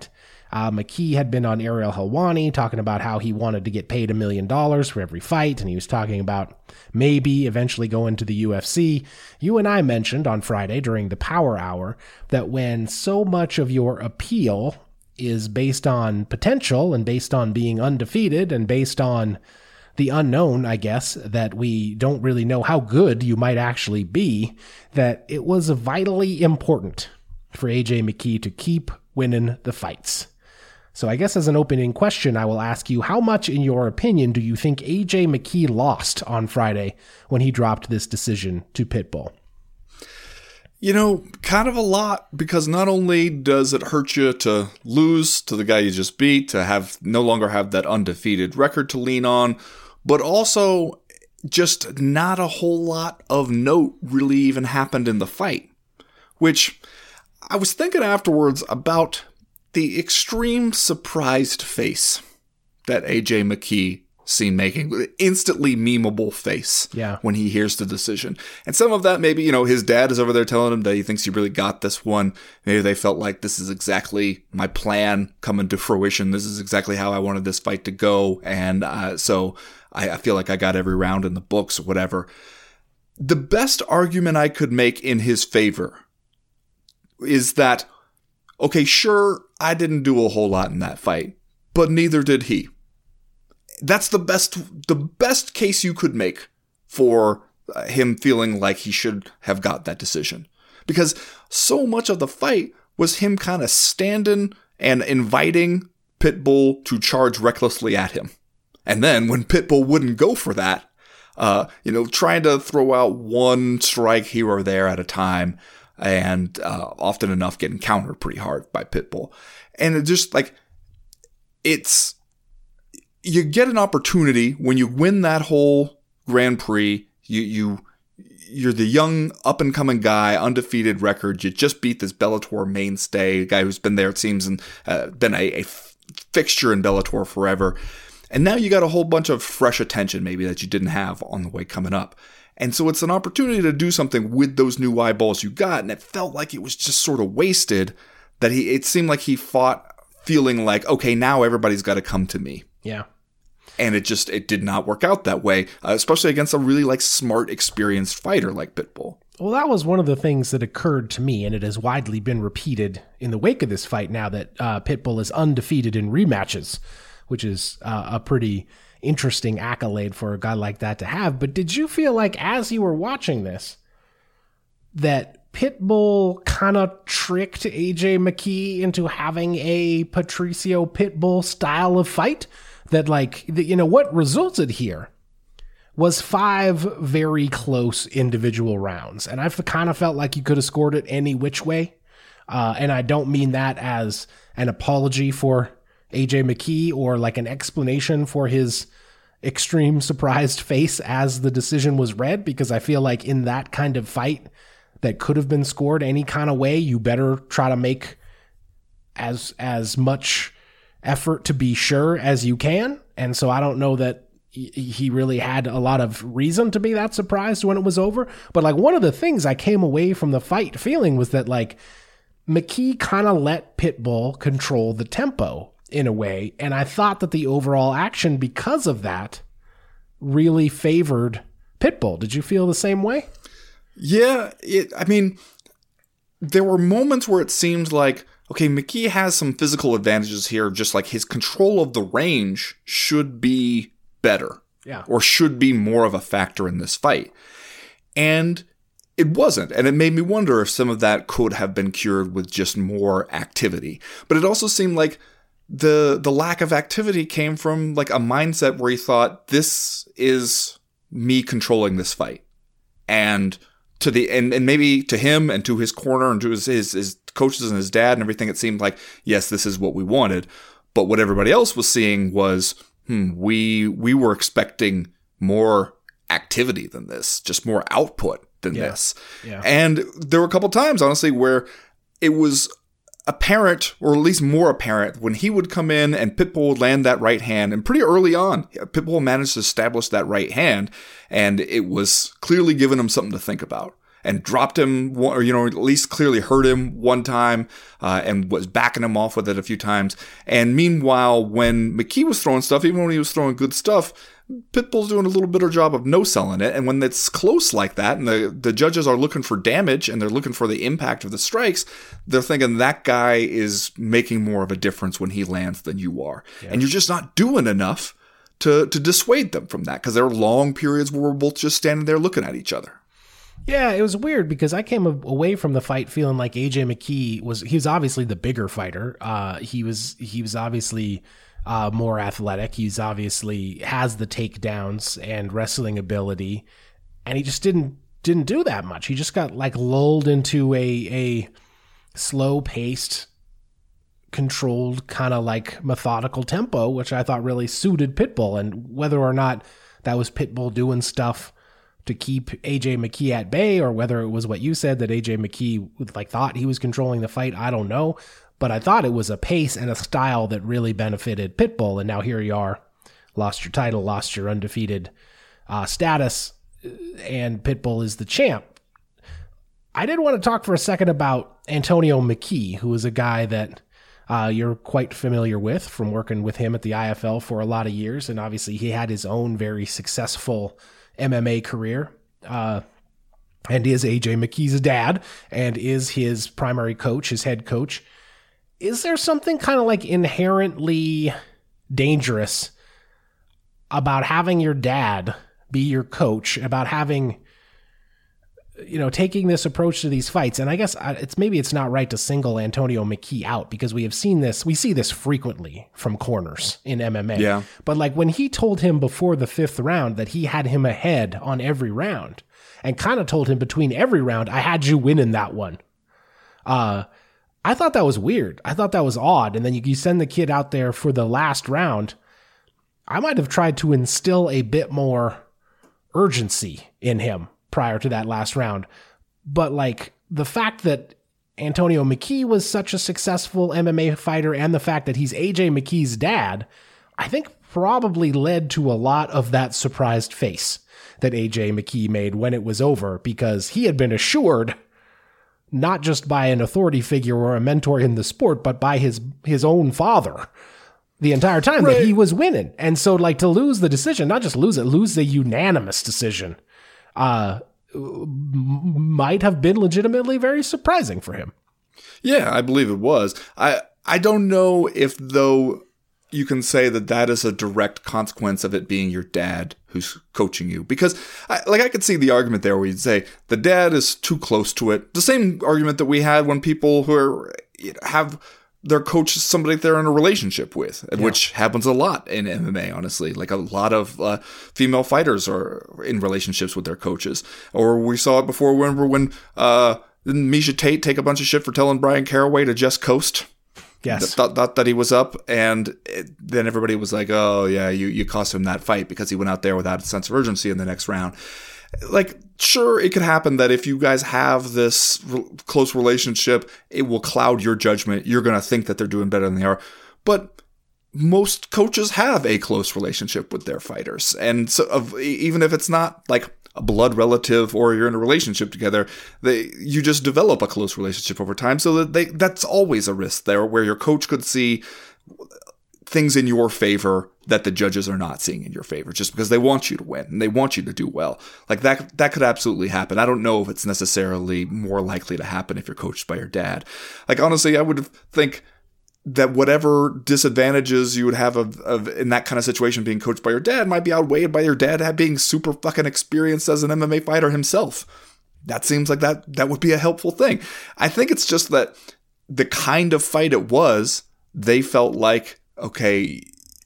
McKee had been on Ariel Helwani talking about how he wanted to get paid $1 million for every fight, and he was talking about maybe eventually going to the UFC. You and I mentioned on Friday during the Power Hour that when so much of your appeal is based on potential and based on being undefeated and based on the unknown, I guess, that we don't really know how good you might actually be, that it was vitally important for AJ McKee to keep winning the fights. So I guess as an opening question, I will ask you, how much, in your opinion, do you think AJ McKee lost on Friday when he dropped this decision to Pitbull? You know, kind of a lot, because not only does it hurt you to lose to the guy you just beat, to no longer have that undefeated record to lean on, but also just not a whole lot of note really even happened in the fight, which I was thinking afterwards about the extreme surprised face that AJ McKee seen making, with an instantly memeable face when he hears the decision. And some of that maybe, his dad is over there telling him that he thinks he really got this one. Maybe they felt like this is exactly my plan coming to fruition. This is exactly how I wanted this fight to go. And so I feel like I got every round in the books or whatever. The best argument I could make in his favor is that, okay, sure, I didn't do a whole lot in that fight, but neither did he. That's the best case you could make for him feeling like he should have got that decision. Because so much of the fight was him kind of standing and inviting Pitbull to charge recklessly at him. And then when Pitbull wouldn't go for that, trying to throw out one strike here or there at a time, and often enough getting countered pretty hard by Pitbull. And it just you get an opportunity when you win that whole Grand Prix. You're the young up and coming guy, undefeated record. You just beat this Bellator mainstay, a guy who's been there, it seems, and been a fixture in Bellator forever. And now you got a whole bunch of fresh attention maybe that you didn't have on the way coming up. And so it's an opportunity to do something with those new eyeballs you got. And it felt like it was just sort of wasted, that it seemed like he fought feeling like, okay, now everybody's got to come to me. Yeah. And it did not work out that way, especially against a really smart, experienced fighter like Pitbull. Well, that was one of the things that occurred to me, and it has widely been repeated in the wake of this fight now that Pitbull is undefeated in rematches, which is a pretty interesting accolade for a guy like that to have. But did you feel like, as you were watching this, that Pitbull kind of tricked AJ McKee into having a Patricio Pitbull style of fight? That what resulted here was 5 very close individual rounds. And I kind of felt like you could have scored it any which way. And I don't mean that as an apology for AJ McKee or an explanation for his extreme surprised face as the decision was read, because I feel like in that kind of fight that could have been scored any kind of way, you better try to make as much effort to be sure as you can. And so I don't know that he really had a lot of reason to be that surprised when it was over. But one of the things I came away from the fight feeling was that McKee kind of let Pitbull control the tempo in a way. And I thought that the overall action because of that really favored Pitbull. Did you feel the same way? Yeah. There were moments where it seemed like, okay, McKee has some physical advantages here, just his control of the range should be better. Yeah. Or should be more of a factor in this fight. And it wasn't. And it made me wonder if some of that could have been cured with just more activity. But it also seemed like the lack of activity came from a mindset where he thought, this is me controlling this fight. And and maybe to him and to his corner and to his coaches and his dad and everything, it seemed like, yes, this is what we wanted. But what everybody else was seeing was, we were expecting more activity than this, just more output than this. Yeah. And there were a couple times, honestly, where it was apparent, or at least more apparent, when he would come in and Pitbull would land that right hand. And pretty early on, Pitbull managed to establish that right hand, and it was clearly giving him something to think about. and dropped him, or, at least clearly hurt him one time, and was backing him off with it a few times. And meanwhile, when McKee was throwing stuff, even when he was throwing good stuff, Pitbull's doing a little better job of no-selling it. And when it's close like that, and the judges are looking for damage, and they're looking for the impact of the strikes, they're thinking that guy is making more of a difference when he lands than you are. Yeah. And you're just not doing enough to dissuade them from that, because there are long periods where we're both just standing there looking at each other. Yeah, it was weird because I came away from the fight feeling like AJ McKee was obviously the bigger fighter. He was obviously more athletic. He's obviously has the takedowns and wrestling ability, and he just didn't do that much. He just got like lulled into a slow paced, controlled, kind of like methodical tempo, which I thought really suited Pitbull. And whether or not that was Pitbull doing stuff to keep AJ McKee at bay, or whether it was what you said, that AJ McKee thought he was controlling the fight, I don't know. But I thought it was a pace and a style that really benefited Pitbull. And now here you are, lost your title, lost your undefeated status, and Pitbull is the champ. I did want to talk for a second about Antonio McKee, who is a guy that you're quite familiar with from working with him at the IFL for a lot of years. And obviously he had his own very successful MMA career, and is AJ McKee's dad, and is his primary coach, his head coach. Is there something kind of like inherently dangerous about having your dad be your coach, about having, taking this approach to these fights? And I guess it's not right to single Antonio McKee out, because we see this frequently from corners in MMA. Yeah. But like when he told him before the 5th round that he had him ahead on every round, and kind of told him between every round, I had you winning that one. I thought that was weird. I thought that was odd. And then you send the kid out there for the last round. I might have tried to instill a bit more urgency in him prior to that last round. But like the fact that Antonio McKee was such a successful MMA fighter, and the fact that he's AJ McKee's dad, I think probably led to a lot of that surprised face that AJ McKee made when it was over, because he had been assured, not just by an authority figure or a mentor in the sport, but by his own father the entire time, right, that he was winning. And so to lose the decision, not just lose it, lose the unanimous decision, might have been legitimately very surprising for him. Yeah, I believe it was. I don't know if, though, you can say that is a direct consequence of it being your dad who's coaching you. Because I could see the argument there where you'd say the dad is too close to it. The same argument that we had when people who have their coach somebody they're in a relationship with, which happens a lot in MMA, honestly. Like a lot of female fighters are in relationships with their coaches. Or we saw it before, when didn't Miesha Tate take a bunch of shit for telling Brian Caraway to just coast? Yes. Thought that he was up, and then everybody was like, oh, yeah, you cost him that fight because he went out there without a sense of urgency in the next round. Like, sure, it could happen that if you guys have this close relationship, it will cloud your judgment. You're going to think that they're doing better than they are. But most coaches have a close relationship with their fighters. And so even if it's not like a blood relative or you're in a relationship together, you just develop a close relationship over time. So that's always a risk there, where your coach could see things in your favor that the judges are not seeing in your favor, just because they want you to win and they want you to do well. Like that could absolutely happen. I don't know if it's necessarily more likely to happen if you're coached by your dad. Like, honestly, I would think that whatever disadvantages you would have of in that kind of situation being coached by your dad might be outweighed by your dad being super fucking experienced as an MMA fighter himself. That seems like that would be a helpful thing. I think it's just that the kind of fight it was, they felt like, okay,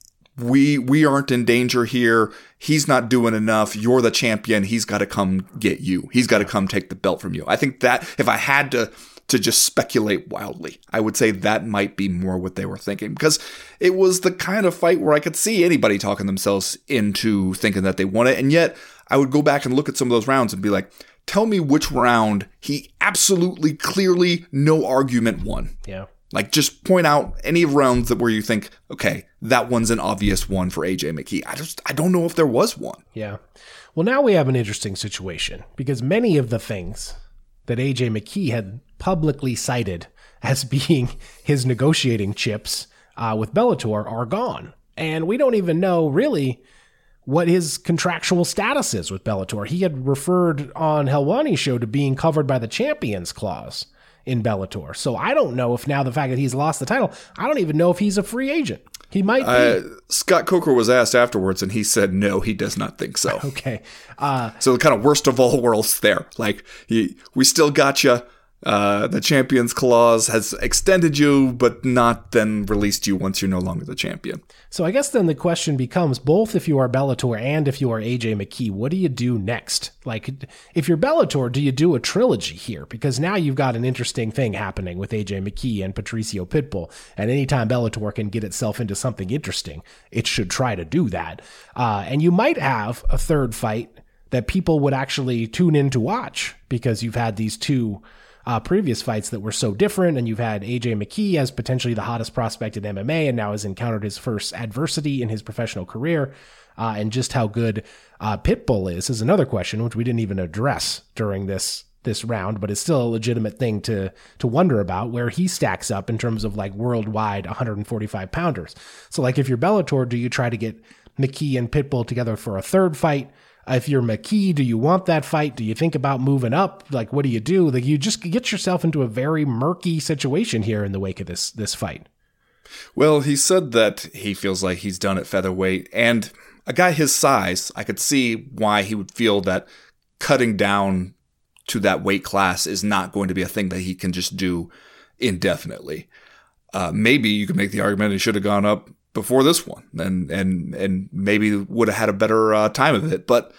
we aren't in danger here. He's not doing enough. You're the champion. He's got to come get you. He's got to come take the belt from you. I think that if I had to just speculate wildly, I would say that might be more what they were thinking, because it was the kind of fight where I could see anybody talking themselves into thinking that they won it. And yet I would go back and look at some of those rounds and be like, tell me which round he absolutely, clearly, no argument won. Yeah. Like, just point out any rounds where you think, okay, that one's an obvious one for AJ McKee. I don't know if there was one. Yeah. Well, now we have an interesting situation, because many of the things that AJ McKee had publicly cited as being his negotiating chips with Bellator are gone. And we don't even know really what his contractual status is with Bellator. He had referred on Helwani's show to being covered by the Champions Clause in Bellator. So I don't know if now the fact that he's lost the title, I don't even know if he's a free agent. He might be. Scott Coker was asked afterwards, and he said no, he does not think so. Okay. So the kind of worst of all worlds there. Like, we still got you. The Champions Clause has extended you, but not then released you once you're no longer the champion. So I guess then the question becomes, both if you are Bellator and if you are AJ McKee, what do you do next? Like, if you're Bellator, do you do a trilogy here? Because now you've got an interesting thing happening with AJ McKee and Patricio Pitbull. And anytime Bellator can get itself into something interesting, it should try to do that. And you might have a third fight that people would actually tune in to watch, because you've had these two previous fights that were so different, and you've had AJ McKee as potentially the hottest prospect in MMA, and now has encountered his first adversity in his professional career, and just how good Pitbull is another question, which we didn't even address during this round, but it's still a legitimate thing to wonder about, where he stacks up in terms of like worldwide 145 pounders. So like, if you're Bellator, do you try to get McKee and Pitbull together for a third fight? If you're McKee, do you want that fight? Do you think about moving up? Like, what do you do? Like, you just get yourself into a very murky situation here in the wake of this fight. Well, he said that he feels like he's done at featherweight, and a guy his size, I could see why he would feel that cutting down to that weight class is not going to be a thing that he can just do indefinitely. Maybe you could make the argument he should have gone up before this one, and maybe would have had a better time of it. But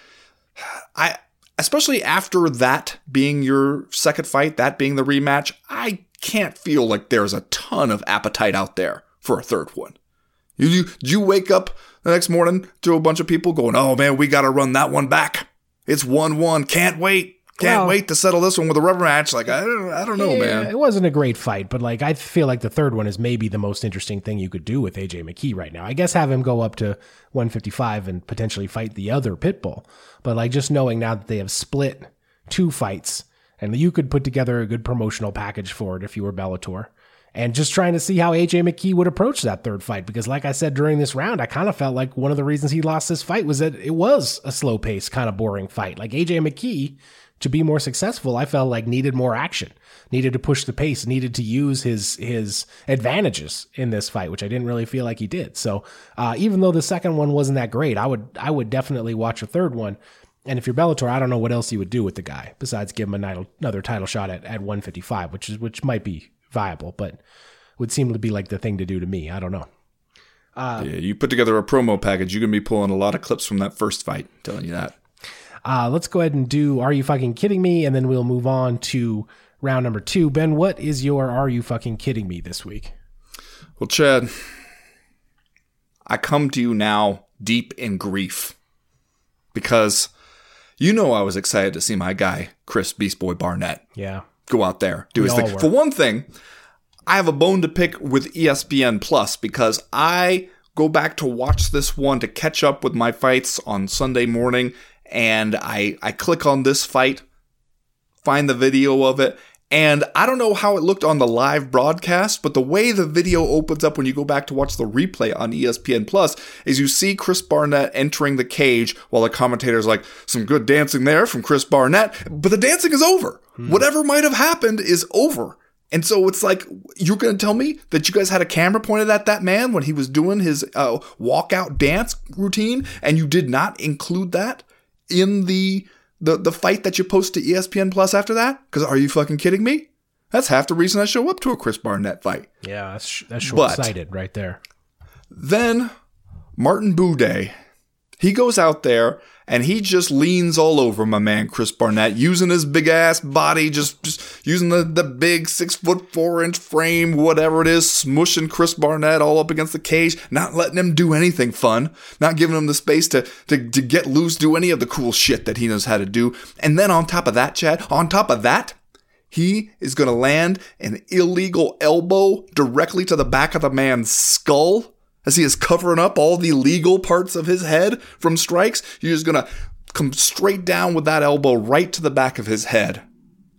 especially after that being your second fight, that being the rematch, I can't feel like there's a ton of appetite out there for a third one. You wake up the next morning to a bunch of people going, "Oh man, we got to run that one back. It's 1-1. Can't wait. Can't wait to settle this one with a rubber match." Like, I don't know, man. It wasn't a great fight, but like, I feel like the third one is maybe the most interesting thing you could do with AJ McKee right now. I guess have him go up to 155 and potentially fight the other Pitbull. But like, just knowing now that they have split two fights, and you could put together a good promotional package for it if you were Bellator. And just trying to see how AJ McKee would approach that third fight. Because like I said during this round, I kind of felt like one of the reasons he lost this fight was that it was a slow pace, kind of boring fight. Like, AJ McKee, to be more successful, I felt like needed more action, needed to push the pace, needed to use his advantages in this fight, which I didn't really feel like he did. So even though the second one wasn't that great, I would definitely watch a third one. And if you're Bellator, I don't know what else you would do with the guy besides give him another title shot at 155, which might be viable, but would seem to be like the thing to do to me. I don't know. Yeah, you put together a promo package, you're going to be pulling a lot of clips from that first fight, I'm telling you that. Let's go ahead and do Are You Fucking Kidding Me? And then we'll move on to round number 2. Ben, what is your Are You Fucking Kidding Me this week? Well, Chad, I come to you now deep in grief because you know I was excited to see my guy, Chris Beast Boy Barnett, go out there, do his thing. For one thing, I have a bone to pick with ESPN Plus because I go back to watch this one to catch up with my fights on Sunday morning, and I click on this fight, find the video of it, and I don't know how it looked on the live broadcast, but the way the video opens up when you go back to watch the replay on ESPN Plus is you see Chris Barnett entering the cage while the commentator's like, "Some good dancing there from Chris Barnett," but the dancing is over. Whatever might have happened is over. And so it's like, you're going to tell me that you guys had a camera pointed at that man when he was doing his walkout dance routine, and you did not include that in the fight that you post to ESPN Plus after that? Because are you fucking kidding me? That's half the reason I show up to a Chris Barnett fight. Yeah, that's short-sighted right there. Then Martin Buday, he goes out there and he just leans all over my man Chris Barnett, using his big ass body, just using the big 6'4" frame, whatever it is, smushing Chris Barnett all up against the cage, not letting him do anything fun, not giving him the space to get loose, do any of the cool shit that he knows how to do. And then on top of that, Chad, he is going to land an illegal elbow directly to the back of the man's skull as he is covering up all the legal parts of his head from strikes. You're just going to come straight down with that elbow right to the back of his head.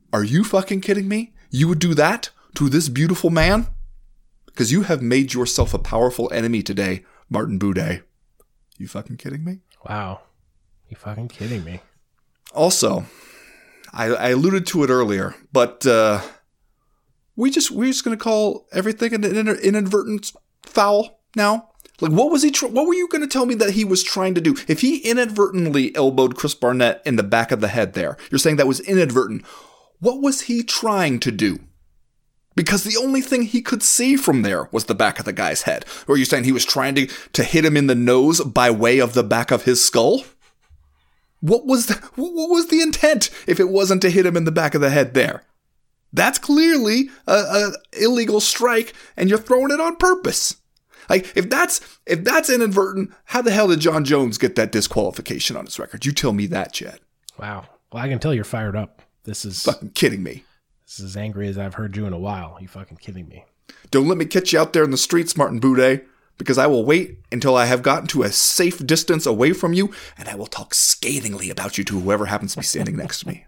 Are you fucking kidding me? You would do that to this beautiful man? Because you have made yourself a powerful enemy today, Martin Buday. You fucking kidding me? Wow. You fucking kidding me? Also, I alluded to it earlier, but we're just going to call everything an inadvertent foul now. Like, what was what were you going to tell me that he was trying to do? If he inadvertently elbowed Chris Barnett in the back of the head there, you're saying that was inadvertent. What was he trying to do? Because the only thing he could see from there was the back of the guy's head. Or are you saying he was trying to hit him in the nose by way of the back of his skull? What was the intent if it wasn't to hit him in the back of the head there? That's clearly a illegal strike, and you're throwing it on purpose. Like, if that's inadvertent, how the hell did Jon Jones get that disqualification on his record? You tell me that, Chad. Wow. Well, I can tell you're fired up. This is fucking kidding me. This is as angry as I've heard you in a while. You fucking kidding me? Don't let me catch you out there in the streets, Martin Buday, because I will wait until I have gotten to a safe distance away from you, and I will talk scathingly about you to whoever happens to be standing next to me.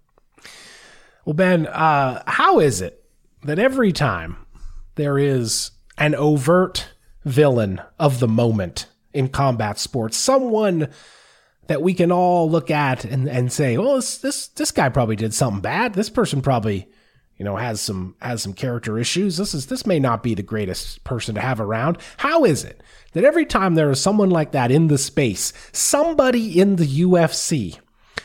Well, Ben, how is it that every time there is an overt villain of the moment in combat sports, someone that we can all look at and say, well, this guy probably did something bad. This person probably, has some character issues. This may not be the greatest person to have around. How is it that every time there is someone like that in the space, somebody in the UFC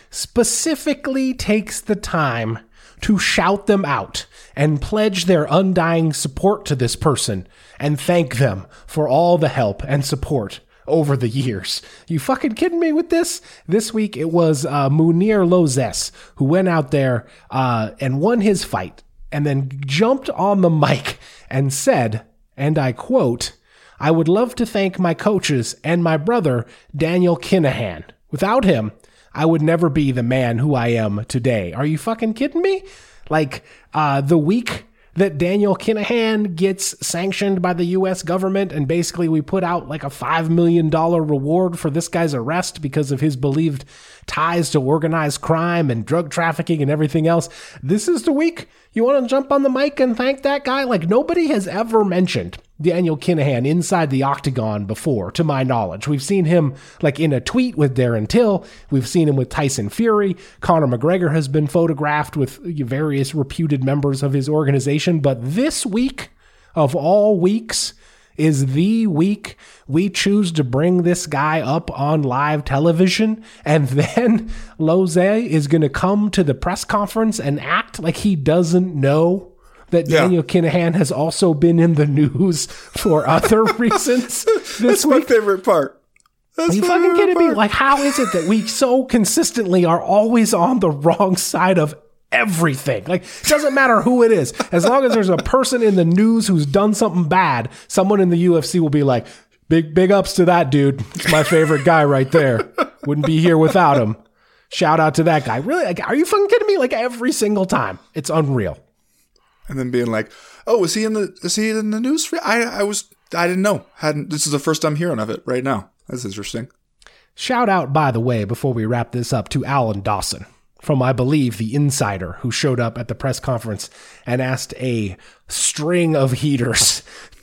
specifically takes the time to shout them out and pledge their undying support to this person and thank them for all the help and support over the years? You fucking kidding me with this? This week it was Munir Lozes who went out there and won his fight and then jumped on the mic and said, and I quote, "I would love to thank my coaches and my brother, Daniel Kinahan. Without him, I would never be the man who I am today." Are you fucking kidding me? Like, the week that Daniel Kinahan gets sanctioned by the U.S. government and basically we put out like a $5 million reward for this guy's arrest because of his believed ties to organized crime and drug trafficking and everything else. This is the week you want to jump on the mic and thank that guy? Like, nobody has ever mentioned Daniel Kinahan inside the octagon before, to my knowledge. We've seen him like in a tweet with Darren Till. We've seen him with Tyson Fury. Conor McGregor has been photographed with various reputed members of his organization. But this week of all weeks is the week we choose to bring this guy up on live television. And then Loze is going to come to the press conference and act like he doesn't know that Daniel Kinahan has also been in the news for other reasons this week. My favorite part. Are you fucking kidding me? Like, how is it that we so consistently are always on the wrong side of everything? Like, it doesn't matter who it is. As long as there's a person in the news who's done something bad, someone in the UFC will be like, big ups to that dude. It's my favorite guy right there. Wouldn't be here without him. Shout out to that guy. Really? Like, are you fucking kidding me? Like, every single time. It's unreal. And then being like, "Oh, is he in the news? I didn't know. This is the first I'm hearing of it right now. That's interesting." Shout out, by the way, before we wrap this up, to Alan Dawson from, I believe, The Insider, who showed up at the press conference and asked a string of heaters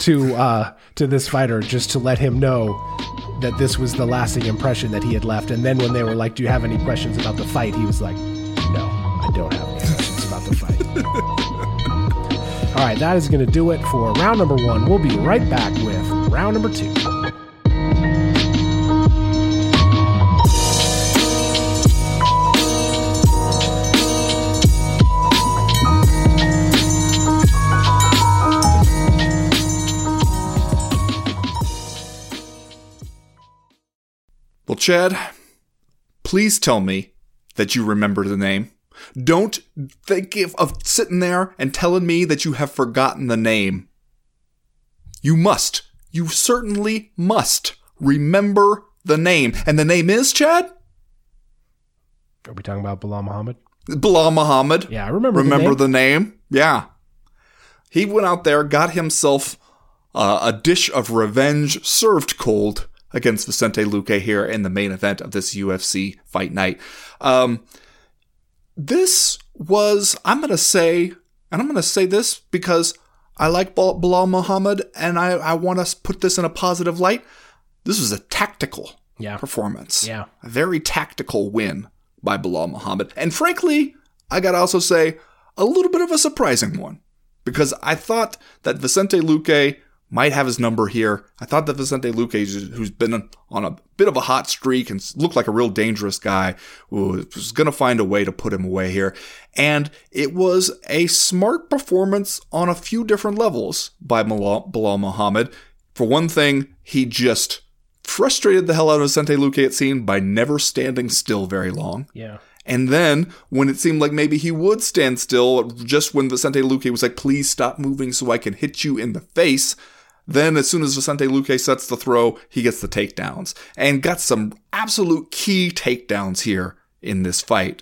to this fighter just to let him know that this was the lasting impression that he had left. And then when they were like, "Do you have any questions about the fight?" he was like, "No, I don't have any questions about the fight." All right, that is going to do it for round number 1. We'll be right back with round number 2. Well, Chad, please tell me that you remember the name. Don't think of sitting there and telling me that you have forgotten the name. You must. You certainly must remember the name. And the name is, Chad? Are we talking about Bilal Muhammad? Bilal Muhammad. Yeah, I remember the name. Yeah. He went out there, got himself a dish of revenge served cold against Vicente Luque here in the main event of this UFC fight night. This was, I'm going to say this because I like Bilal Muhammad, and I want to put this in a positive light. This was a tactical performance. Yeah. A very tactical win by Bilal Muhammad. And frankly, I got to also say, a little bit of a surprising one. Because I thought that Vicente Luque might have his number here. I thought that Vicente Luque, who's been on a bit of a hot streak and looked like a real dangerous guy, was going to find a way to put him away here. And it was a smart performance on a few different levels by Bilal Muhammad. For one thing, he just frustrated the hell out of Vicente Luque, it seemed, by never standing still very long. Yeah. And then, when it seemed like maybe he would stand still, just when Vicente Luque was like, please stop moving so I can hit you in the face, then as soon as Vicente Luque sets the throw, he gets the takedowns. And got some absolute key takedowns here in this fight.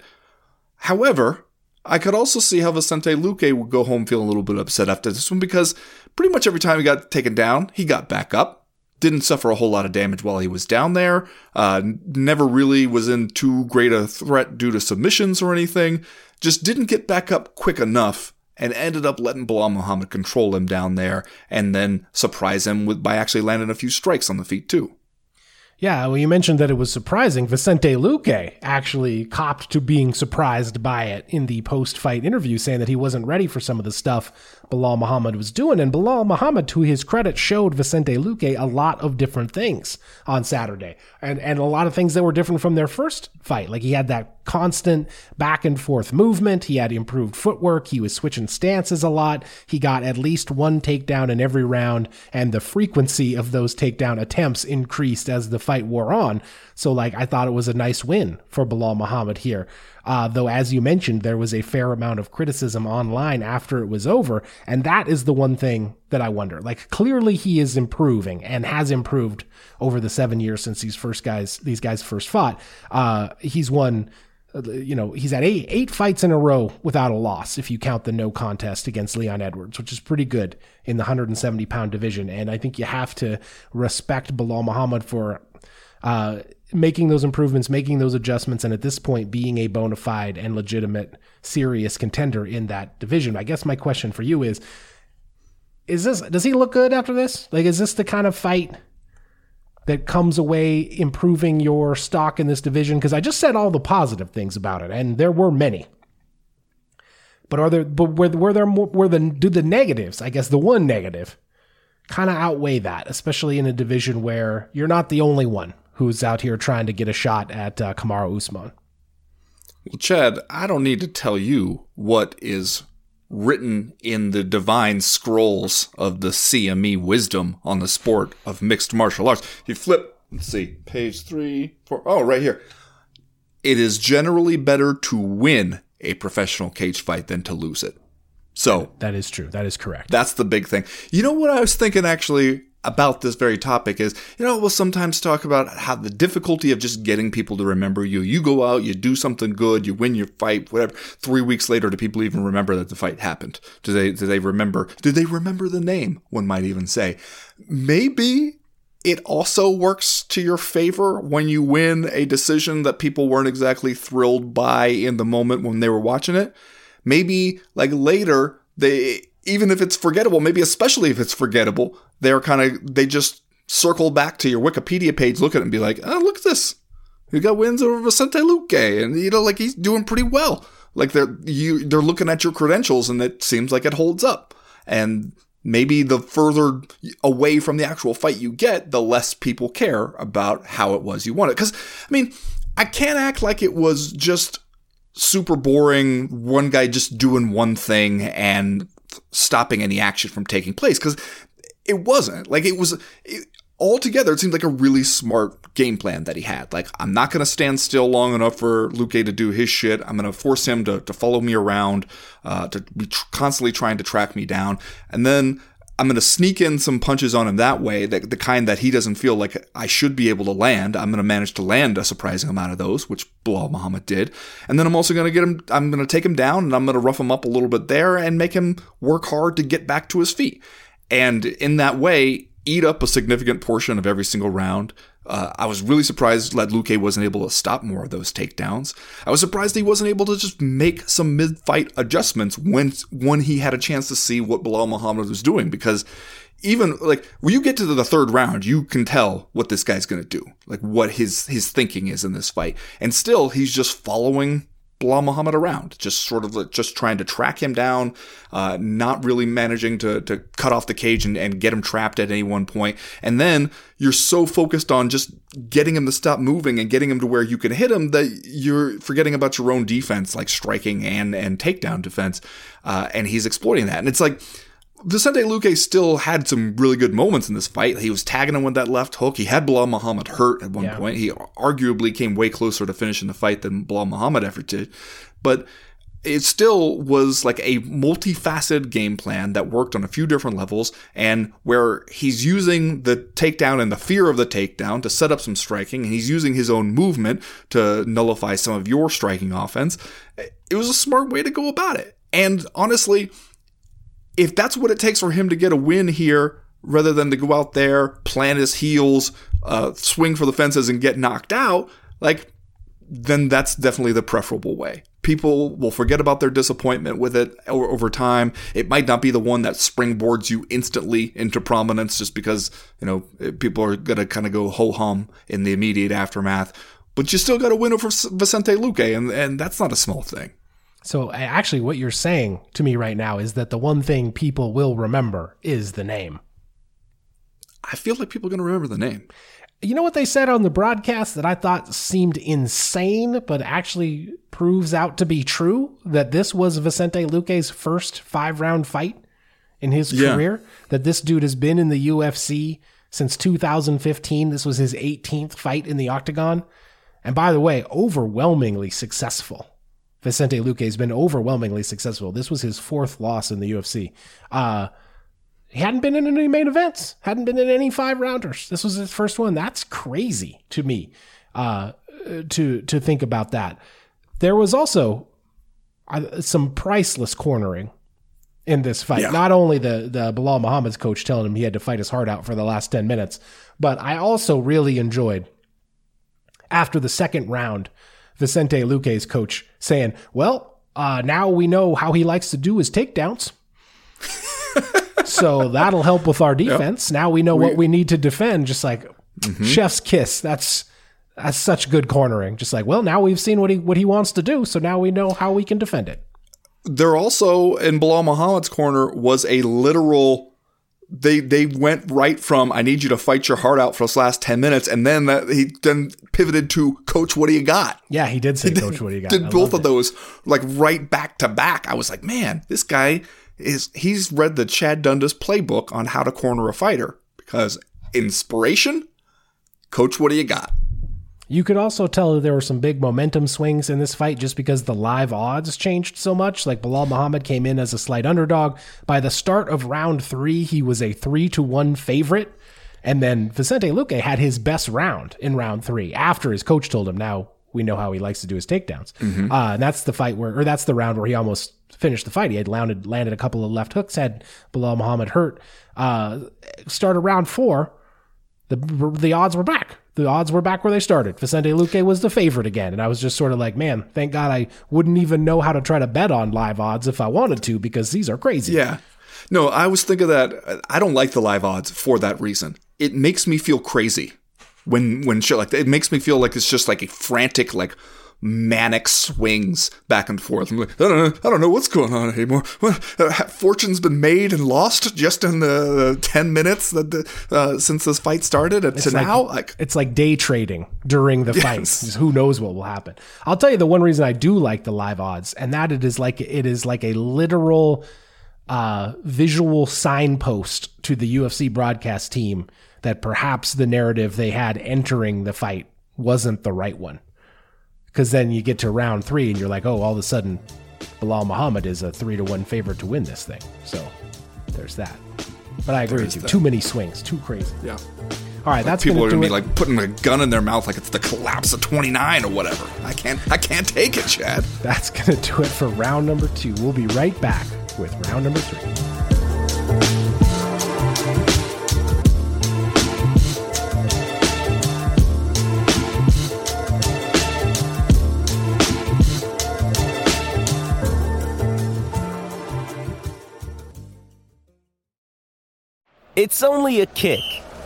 However, I could also see how Vicente Luque would go home feeling a little bit upset after this one, because pretty much every time he got taken down, he got back up. Didn't suffer a whole lot of damage while he was down there. Never really was in too great a threat due to submissions or anything. Just didn't get back up quick enough and ended up letting Bilal Muhammad control him down there and then surprise him by actually landing a few strikes on the feet too. Yeah, well, you mentioned that it was surprising. Vicente Luque actually copped to being surprised by it in the post-fight interview, saying that he wasn't ready for some of the stuff Bilal Muhammad was doing. And Bilal Muhammad, to his credit, showed Vicente Luque a lot of different things on Saturday. And a lot of things that were different from their first fight. Like, he had that constant back and forth movement. He had improved footwork. He was switching stances a lot. He got at least one takedown in every round, and the frequency of those takedown attempts increased as the fight wore on. So, like, I thought it was a nice win for Bilal Muhammad here. Though, as you mentioned, there was a fair amount of criticism online after it was over. And that is the one thing that I wonder. Like, clearly he is improving and has improved over the 7 years since these guys first fought. He's won, he's had eight fights in a row without a loss, if you count the no contest against Leon Edwards, which is pretty good in the 170-pound division. And I think you have to respect Bilal Muhammad for making those improvements, making those adjustments, and at this point being a bona fide and legitimate serious contender in that division. I guess my question for you is does he look good after this? Like, is this the kind of fight that comes away improving your stock in this division? Because I just said all the positive things about it, and there were many. But do the negatives, I guess the one negative, kind of outweigh that, especially in a division where you're not the only one who's out here trying to get a shot at Kamaru Usman? Well, Chad, I don't need to tell you what is written in the divine scrolls of the CME wisdom on the sport of mixed martial arts. You flip, let's see, page 3, 4, oh, right here. It is generally better to win a professional cage fight than to lose it. So that is true. That is correct. That's the big thing. You know what I was thinking actually about this very topic is, we'll sometimes talk about how the difficulty of just getting people to remember you. You go out, you do something good, you win your fight, whatever. 3 weeks later, do people even remember that the fight happened? Do they remember the name, one might even say? Maybe it also works to your favor when you win a decision that people weren't exactly thrilled by in the moment when they were watching it. Maybe, like, later, even if it's forgettable, maybe especially if it's forgettable, they just circle back to your Wikipedia page, look at it and be like, oh, look at this. You got wins over Vicente Luque, and, like, he's doing pretty well. Like, they're looking at your credentials, and it seems like it holds up. And maybe the further away from the actual fight you get, the less people care about how it was you won it. Because, I can't act like it was just super boring, one guy just doing one thing and stopping any action from taking place, because it wasn't. Like, altogether, it seemed like a really smart game plan that he had. Like, I'm not going to stand still long enough for Luque to do his shit. I'm going to force him to follow me around, to be constantly trying to track me down. And then I'm going to sneak in some punches on him that way, the kind that he doesn't feel like I should be able to land. I'm going to manage to land a surprising amount of those, which Bilal Muhammad did. And then I'm also going to I'm going to take him down, and I'm going to rough him up a little bit there and make him work hard to get back to his feet. And in that way, eat up a significant portion of every single round, I was really surprised that Luque wasn't able to stop more of those takedowns. I was surprised he wasn't able to just make some mid-fight adjustments when he had a chance to see what Belal Muhammad was doing, because even like when you get to the third round, you can tell what this guy's going to do, like what his thinking is in this fight. And still, he's just following Belal Muhammad around, just sort of just trying to track him down, not really managing to cut off the cage and get him trapped at any one point. And then you're so focused on just getting him to stop moving and getting him to where you can hit him that you're forgetting about your own defense, like striking and takedown defense. And he's exploiting that. And it's like, Vicente Luque still had some really good moments in this fight. He was tagging him with that left hook. He had Belal Muhammad hurt at one point. He arguably came way closer to finishing the fight than Belal Muhammad ever did. But it still was like a multifaceted game plan that worked on a few different levels, and where he's using the takedown and the fear of the takedown to set up some striking, and he's using his own movement to nullify some of your striking offense. It was a smart way to go about it. And honestly, if that's what it takes for him to get a win here, rather than to go out there, plant his heels, swing for the fences and get knocked out, like, then that's definitely the preferable way. People will forget about their disappointment with it over time. It might not be the one that springboards you instantly into prominence just because, people are going to kind of go ho-hum in the immediate aftermath. But you still got to win over Vicente Luque, and that's not a small thing. So actually what you're saying to me right now is that the one thing people will remember is the name. I feel like people are going to remember the name. You know what they said on the broadcast that I thought seemed insane, but actually proves out to be true? That this was Vicente Luque's first 5-round fight in his career? That this dude has been in the UFC since 2015. This was his 18th fight in the octagon. And by the way, overwhelmingly successful. Vicente Luque has been overwhelmingly successful. This was his 4th loss in the UFC. He hadn't been in any main events, hadn't been in any 5-rounders. This was his first one. That's crazy to me to think about that. There was also some priceless cornering in this fight. Yeah. Not only the Belal Muhammad's coach telling him he had to fight his heart out for the last 10 minutes, but I also really enjoyed, after the second round, Vicente Luque's coach saying, well, now we know how he likes to do his takedowns. So that'll help with our defense. Yep. Now we know what we need to defend. Just like chef's kiss. That's such good cornering. Just like, well, now we've seen what he wants to do. So now we know how we can defend it. There also, in Belal Muhammad's corner, was a literal... They went right from, I need you to fight your heart out for this last 10 minutes, and then he pivoted to, Coach, what do you got? Yeah, he did say, Coach, what do you got? Did both of those, like, right back to back. I was like, man, this guy, he's read the Chad Dundas playbook on how to corner a fighter, because inspiration, Coach, what do you got? You could also tell that there were some big momentum swings in this fight just because the live odds changed so much. Like, Belal Muhammad came in as a slight underdog. By the start of round 3, he was a 3-1 favorite. And then Vicente Luque had his best round in round 3 after his coach told him, now we know how he likes to do his takedowns. And that's the fight that's the round where he almost finished the fight. He had landed a couple of left hooks, had Belal Muhammad hurt. Started round 4, the odds were back. The odds were back where they started. Vicente Luque was the favorite again. And I was just sort of like, man, thank God I wouldn't even know how to try to bet on live odds if I wanted to, because these are crazy. Yeah. No, I was thinking that I don't like the live odds for that reason. It makes me feel crazy when shit like that. It makes me feel like it's just like a frantic, like, manic swings back and forth. I'm like, I don't know what's going on anymore. Fortune's been made and lost just in the 10 minutes that since this fight started it's like day trading during the fight. Just who knows what will happen. I'll tell you the one reason I do like the live odds, and that it is like a literal visual signpost to the UFC broadcast team that perhaps the narrative they had entering the fight wasn't the right one. Because then you get to round 3 and you're like, oh, all of a sudden, Belal Muhammad is a 3-1 favorite to win this thing. So there's that. But I agree with you. Too many swings. Too crazy. Yeah. All right, that's people are going to be like putting a gun in their mouth like it's the collapse of 29 or whatever. I can't take it, Chad. That's going to do it for round number 2. We'll be right back with round number 3. It's only a kick.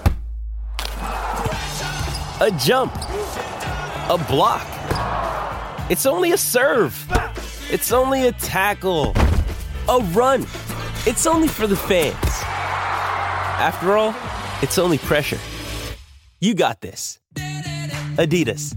A jump. A block. It's only a serve. It's only a tackle. A run. It's only for the fans. After all, it's only pressure. You got this. Adidas.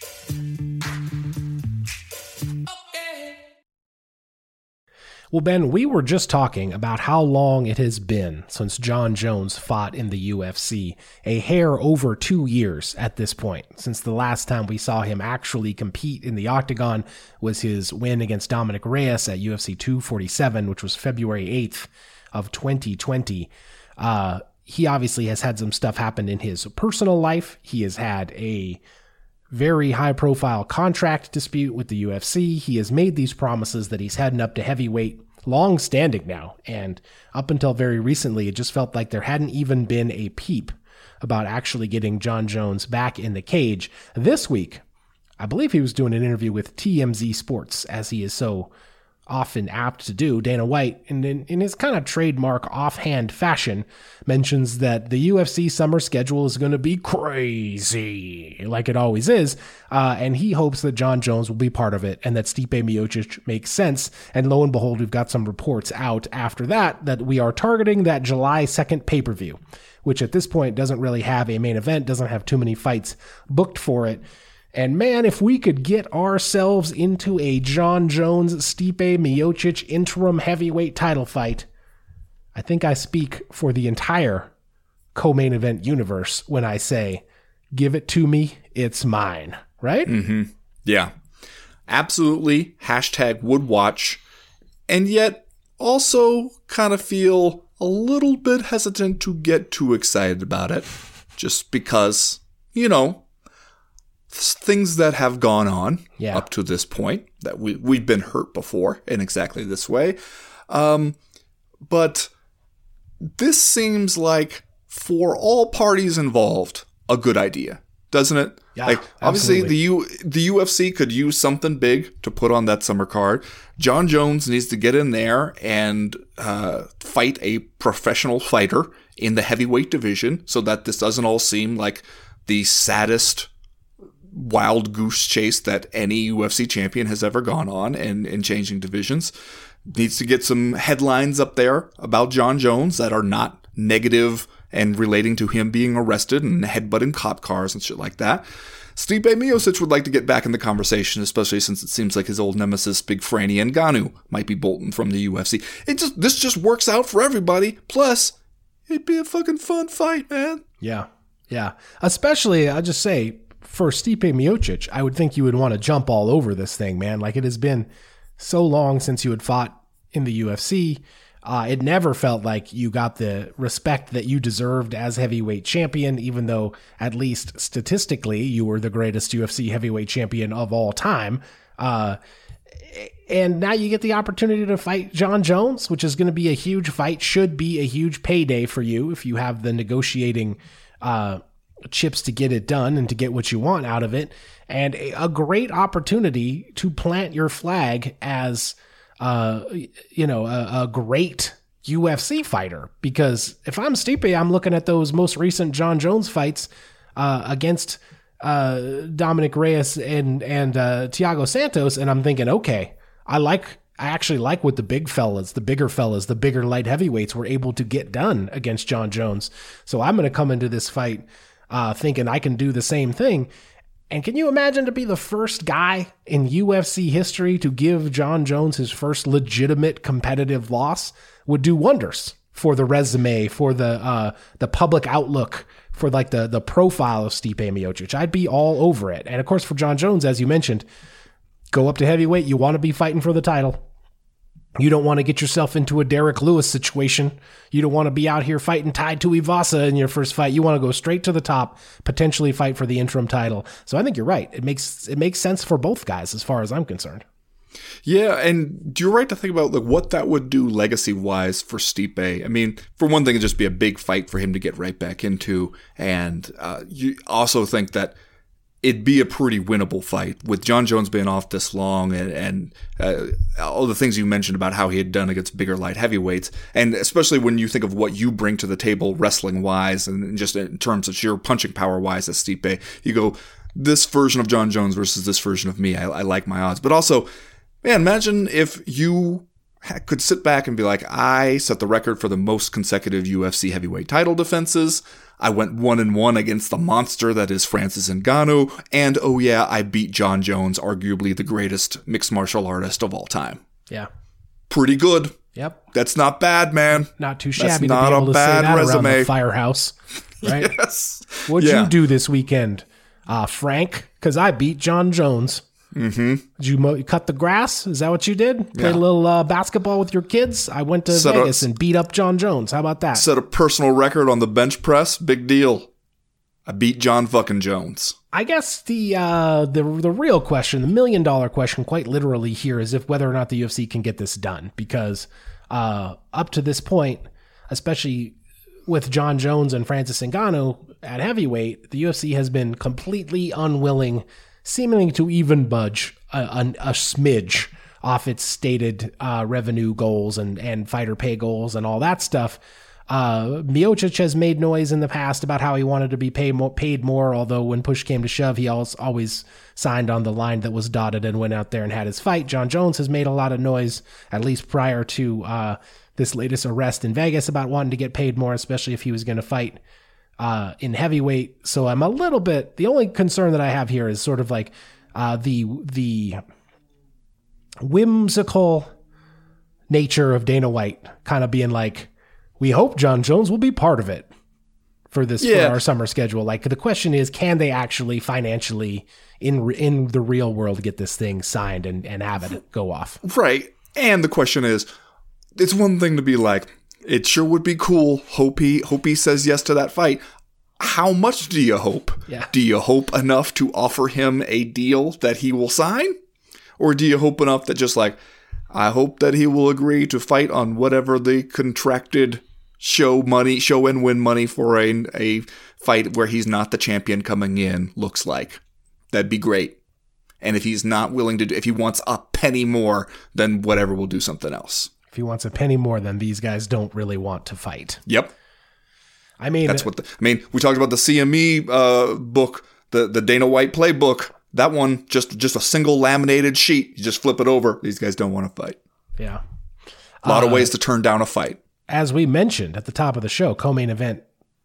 Well, Ben, we were just talking about how long it has been since Jon Jones fought in the UFC. A hair over 2 years at this point, since the last time we saw him actually compete in the octagon was his win against Dominic Reyes at UFC 247, which was February 8th of 2020. He obviously has had some stuff happen in his personal life. He has had a very high-profile contract dispute with the UFC. He has made these promises that he's heading up to heavyweight, long-standing now, and up until very recently, it just felt like there hadn't even been a peep about actually getting Jon Jones back in the cage. This week, I believe he was doing an interview with TMZ Sports, as he is so often apt to do. Dana White, in his kind of trademark offhand fashion, mentions that the UFC summer schedule is going to be crazy, like it always is, and he hopes that Jon Jones will be part of it and that Stipe Miocic makes sense. And lo and behold, we've got some reports out after that we are targeting that July 2nd pay-per-view, which at this point doesn't really have a main event, doesn't have too many fights booked for it. And man, if we could get ourselves into a Jon Jones-Stipe Miocic interim heavyweight title fight, I think I speak for the entire co-main event universe when I say, give it to me, it's mine, right? Mm-hmm. Yeah, absolutely. Hashtag would watch. And yet also kind of feel a little bit hesitant to get too excited about it, just because, things that have gone on up to this point, that we've been hurt before in exactly this way. But this seems like, for all parties involved, a good idea, doesn't it? Yeah, obviously absolutely. the UFC could use something big to put on that summer card. Jon Jones needs to get in there and fight a professional fighter in the heavyweight division, so that this doesn't all seem like the saddest wild goose chase that any UFC champion has ever gone on in changing divisions. Needs to get some headlines up there about Jon Jones that are not negative and relating to him being arrested and headbutting cop cars and shit like that. Stipe Miocic would like to get back in the conversation, especially since it seems like his old nemesis, Big Franny Ngannou, might be bolting from the UFC. This just works out for everybody. Plus, it'd be a fucking fun fight, man. Yeah. Especially, I'll just say, for Stipe Miocic, I would think you would want to jump all over this thing, man. Like, it has been so long since you had fought in the UFC. It never felt like you got the respect that you deserved as heavyweight champion, even though, at least statistically, you were the greatest UFC heavyweight champion of all time. And now you get the opportunity to fight Jon Jones, which is going to be a huge fight, should be a huge payday for you if you have the negotiating chips to get it done and to get what you want out of it, and a great opportunity to plant your flag as a great UFC fighter. Because if I'm Stipe, I'm looking at those most recent Jon Jones fights against Dominic Reyes and Thiago Santos, and I'm thinking, okay, I actually like what the bigger light heavyweights were able to get done against Jon Jones. So I'm going to come into this fight thinking I can do the same thing. And can you imagine to be the first guy in UFC history to give Jon Jones his first legitimate competitive loss? Would do wonders for the resume, for the public outlook, for like the profile of Stipe Miocic. I'd be all over it. And of course, for Jon Jones, as you mentioned, go up to heavyweight. You want to be fighting for the title. You don't want to get yourself into a Derek Lewis situation. You don't want to be out here fighting Tai Tuivasa in your first fight. You want to go straight to the top, potentially fight for the interim title. So I think you're right. It makes sense for both guys as far as I'm concerned. Yeah, and you're right to think about like what that would do legacy-wise for Stipe. I mean, for one thing, it'd just be a big fight for him to get right back into. And you also think that it'd be a pretty winnable fight with Jon Jones being off this long and all the things you mentioned about how he had done against bigger light heavyweights. And especially when you think of what you bring to the table wrestling wise and just in terms of sheer punching power wise as Stipe, you go, this version of Jon Jones versus this version of me. I like my odds. But also, man, imagine if you could sit back and be like, I set the record for the most consecutive UFC heavyweight title defenses. I went 1-1 against the monster that is Francis Ngannou. And oh yeah, I beat Jon Jones, arguably the greatest mixed martial artist of all time. Yeah. Pretty good. Yep. That's not bad, man. Not too shabby. That's to not be able a to bad say that resume. around the firehouse. Right? Yes. What'd you do this weekend, Frank? Because I beat Jon Jones. Mm-hmm. Did you cut the grass? Is that what you did? Played a little basketball with your kids? I went to Vegas and beat up Jon Jones. How about that? Set a personal record on the bench press. Big deal. I beat Jon fucking Jones. I guess the real question, the $1 million question, quite literally here, is if whether or not the UFC can get this done. Because up to this point, especially with Jon Jones and Francis Ngannou at heavyweight, the UFC has been completely unwilling, seemingly to even budge a smidge off its stated revenue goals and fighter pay goals and all that stuff. Miocic has made noise in the past about how he wanted to be paid more, although when push came to shove, he always signed on the line that was dotted and went out there and had his fight. Jon Jones has made a lot of noise, at least prior to this latest arrest in Vegas, about wanting to get paid more, especially if he was going to fight in heavyweight. So I'm a little bit, the only concern that I have here is sort of like the whimsical nature of Dana White kind of being like, we hope Jon Jones will be part of it for our summer schedule. Like, the question is, can they actually financially in the real world get this thing signed and have it go off? Right. And the question is, it's one thing to be like, it sure would be cool. Hope he says yes to that fight. How much do you hope? Yeah. Do you hope enough to offer him a deal that he will sign? Or do you hope enough that just like, I hope that he will agree to fight on whatever the contracted show and win money for a fight where he's not the champion coming in looks like? That'd be great. And if he's not willing to if he wants a penny more, then whatever, we'll do something else. If he wants a penny more, then these guys don't really want to fight. Yep. I mean, that's what we talked about the CME book, the Dana White playbook. That one, just a single laminated sheet. You just flip it over. These guys don't want to fight. Yeah. A lot of ways to turn down a fight. As we mentioned at the top of the show, co-main event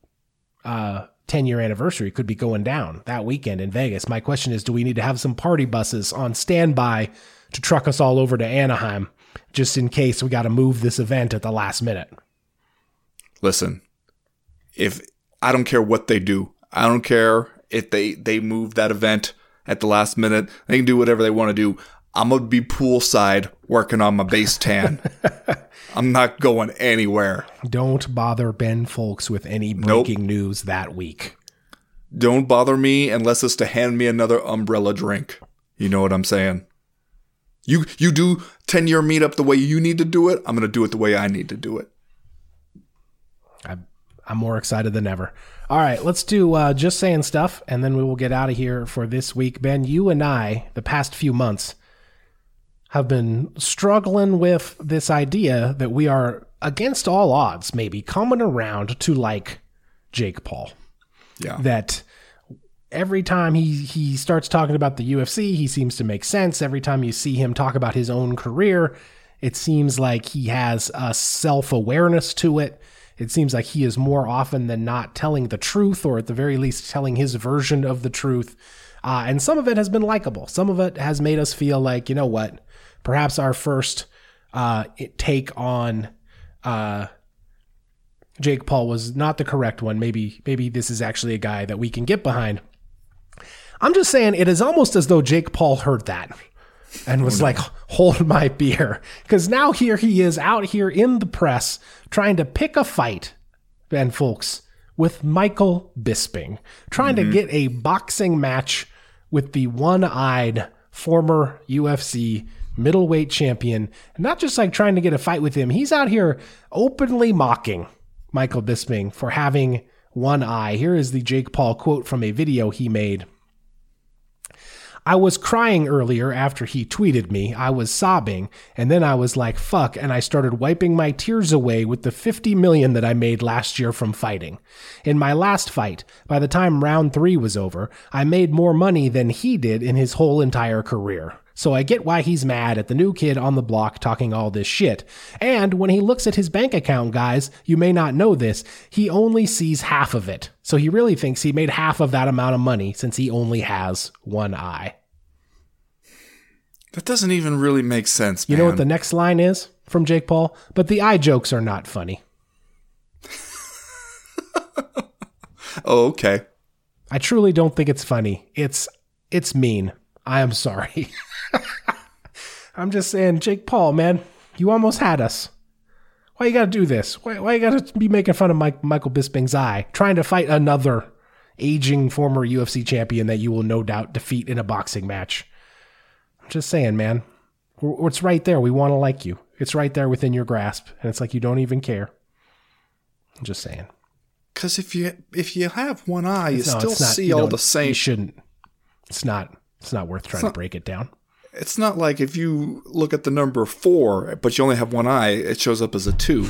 10-year anniversary could be going down that weekend in Vegas. My question is, do we need to have some party buses on standby to truck us all over to Anaheim just in case we got to move this event at the last minute? Listen, I don't care what they do. I don't care if they move that event at the last minute. They can do whatever they want to do. I'm going to be poolside working on my base tan. I'm not going anywhere. Don't bother Ben Fowlkes with any breaking news that week. Don't bother me unless it's to hand me another umbrella drink. You know what I'm saying? You do 10-year meetup the way you need to do it. I'm going to do it the way I need to do it. I'm more excited than ever. All right, let's do Just Saying Stuff, and then we will get out of here for this week. Ben, you and I, the past few months, have been struggling with this idea that we are, against all odds, maybe coming around to like Jake Paul. Yeah. That every time he starts talking about the UFC, he seems to make sense. Every time you see him talk about his own career, it seems like he has a self-awareness to it. It seems like he is more often than not telling the truth, or at the very least telling his version of the truth. And some of it has been likable. Some of it has made us feel like, you know what, perhaps our first take on Jake Paul was not the correct one. Maybe this is actually a guy that we can get behind. I'm just saying, it is almost as though Jake Paul heard that and was like, hold my beer. Because now here he is out here in the press trying to pick a fight, Ben Fowlkes, with Michael Bisping, trying to get a boxing match with the one-eyed former UFC middleweight champion. Not just like trying to get a fight with him. He's out here openly mocking Michael Bisping for having one eye. Here is the Jake Paul quote from a video he made. I was crying earlier after he tweeted me. I was sobbing, and then I was like, fuck, and I started wiping my tears away with the $50 million that I made last year from fighting. In my last fight, by the time round 3 was over, I made more money than he did in his whole entire career. So I get why he's mad at the new kid on the block talking all this shit. And when he looks at his bank account, guys, you may not know this, he only sees half of it. So he really thinks he made half of that amount of money since he only has one eye. That doesn't even really make sense, man. You know what the next line is from Jake Paul? But the eye jokes are not funny. Oh, okay. I truly don't think it's funny. It's mean. I am sorry. I'm just saying, Jake Paul, man, you almost had us. Why you gotta do this? Why you gotta be making fun of Michael Bisping's eye, trying to fight another aging former UFC champion that you will no doubt defeat in a boxing match? I'm just saying, man. It's right there. We want to like you. It's right there within your grasp, and it's like you don't even care. I'm just saying. Because if you have one eye, you still see all the same. You shouldn't. It's not worth trying to break it down. It's not like if you look at the number 4, but you only have one eye, it shows up as a 2.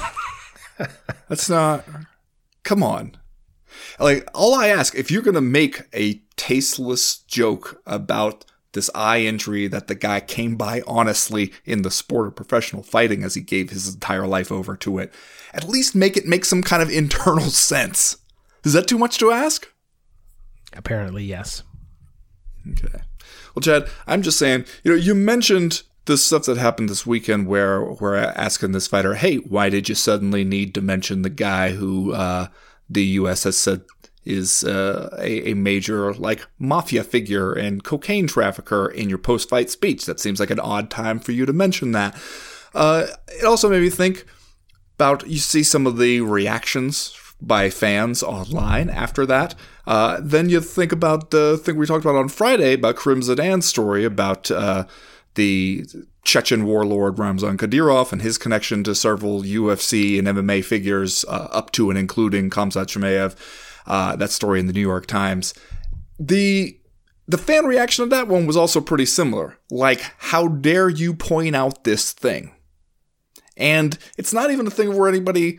That's not. Come on. Like, all I ask, if you're going to make a tasteless joke about this eye injury that the guy came by honestly in the sport of professional fighting as he gave his entire life over to it, at least make it make some kind of internal sense. Is that too much to ask? Apparently, yes. Okay. Well, Chad, I'm just saying, you mentioned the stuff that happened this weekend where we're asking this fighter, hey, why did you suddenly need to mention the guy who the U.S. has said is a major, like, mafia figure and cocaine trafficker in your post-fight speech? That seems like an odd time for you to mention that. It also made me think about, you see some of the reactions by fans online after that. Then you think about the thing we talked about on Friday about Karim Zidane's story about the Chechen warlord Ramzan Kadyrov and his connection to several UFC and MMA figures up to and including Khamzat Chimaev. That story in the New York Times. The fan reaction to that one was also pretty similar. Like, how dare you point out this thing? And it's not even a thing where anybody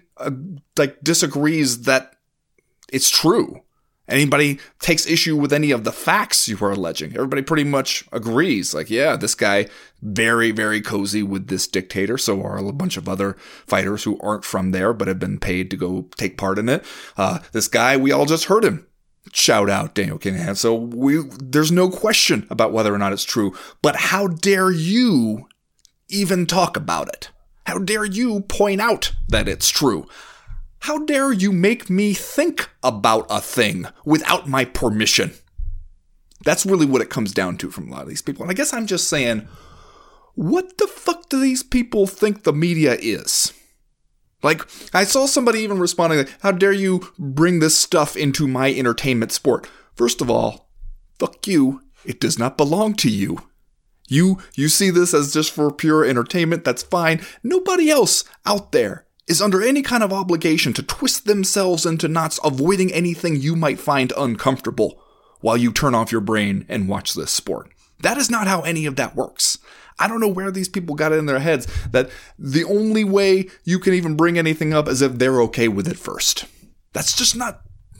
disagrees that it's true. Anybody takes issue with any of the facts you are alleging. Everybody pretty much agrees. Like, yeah, this guy very, very cozy with this dictator. So are a bunch of other fighters who aren't from there but have been paid to go take part in it. This guy, we all just heard him shout out Daniel Kinahan. So there's no question about whether or not it's true. But how dare you even talk about it? How dare you point out that it's true? How dare you make me think about a thing without my permission? That's really what it comes down to from a lot of these people. And I guess I'm just saying, what the fuck do these people think the media is? Like, I saw somebody even responding, like, how dare you bring this stuff into my entertainment sport? First of all, fuck you. It does not belong to you. You see this as just for pure entertainment, that's fine. Nobody else out there is under any kind of obligation to twist themselves into knots, avoiding anything you might find uncomfortable while you turn off your brain and watch this sport. That is not how any of that works. I don't know where these people got it in their heads that the only way you can even bring anything up is if they're okay with it first. That's just not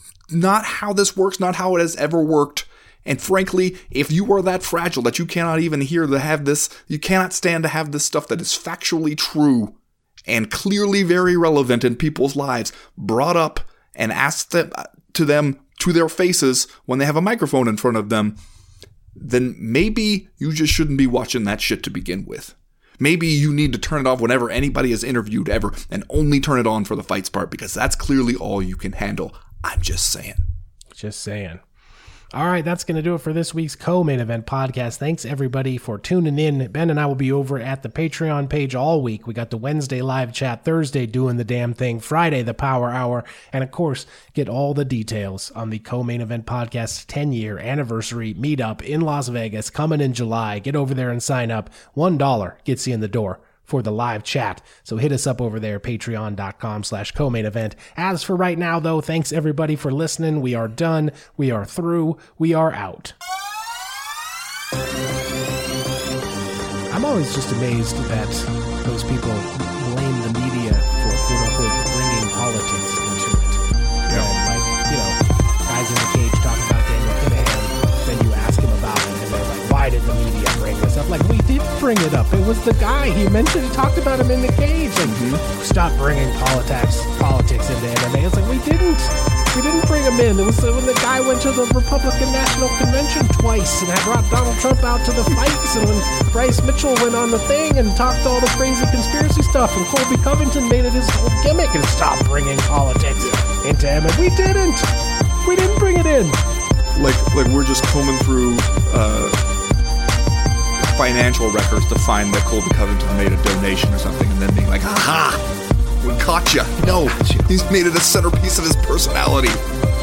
how this works, not how it has ever worked. And frankly, if you are that fragile that you cannot even you cannot stand to have this stuff that is factually true and clearly very relevant in people's lives brought up and asked to their faces when they have a microphone in front of them, then maybe you just shouldn't be watching that shit to begin with. Maybe you need to turn it off whenever anybody is interviewed ever and only turn it on for the fights part because that's clearly all you can handle. I'm just saying. Just saying. All right, that's going to do it for this week's Co-Main Event podcast. Thanks, everybody, for tuning in. Ben and I will be over at the Patreon page all week. We got the Wednesday live chat, Thursday doing the damn thing, Friday the Power Hour, and, of course, get all the details on the Co-Main Event podcast's 10-year anniversary meetup in Las Vegas coming in July. Get over there and sign up. $1 gets you in the door for the live chat. So hit us up over there, patreon.com/co-main event. As for right now, though, thanks everybody for listening. We are done. We are through. We are out. I'm always just amazed that those people blame the media for quote-unquote bringing politics into it. Yeah. And like, you know, guys in the cage talking about Daniel Kinahan, then you ask him about it, and they're like, why did the media bring this up? Like, we did bring it up. It was the guy. He talked about him in the cage. Like, stop bringing politics into MMA. It's like, we didn't bring him in. It was when the guy went to the Republican National Convention twice and had brought Donald Trump out to the fights, and when Bryce Mitchell went on the thing and talked all the crazy conspiracy stuff, and Colby Covington made it his whole gimmick and stopped bringing politics into MMA. We didn't bring it in. Like we're just combing through financial records to find that Colby Covington made a donation or something, and then being like, aha, we caught you. No, he's made it a centerpiece of his personality.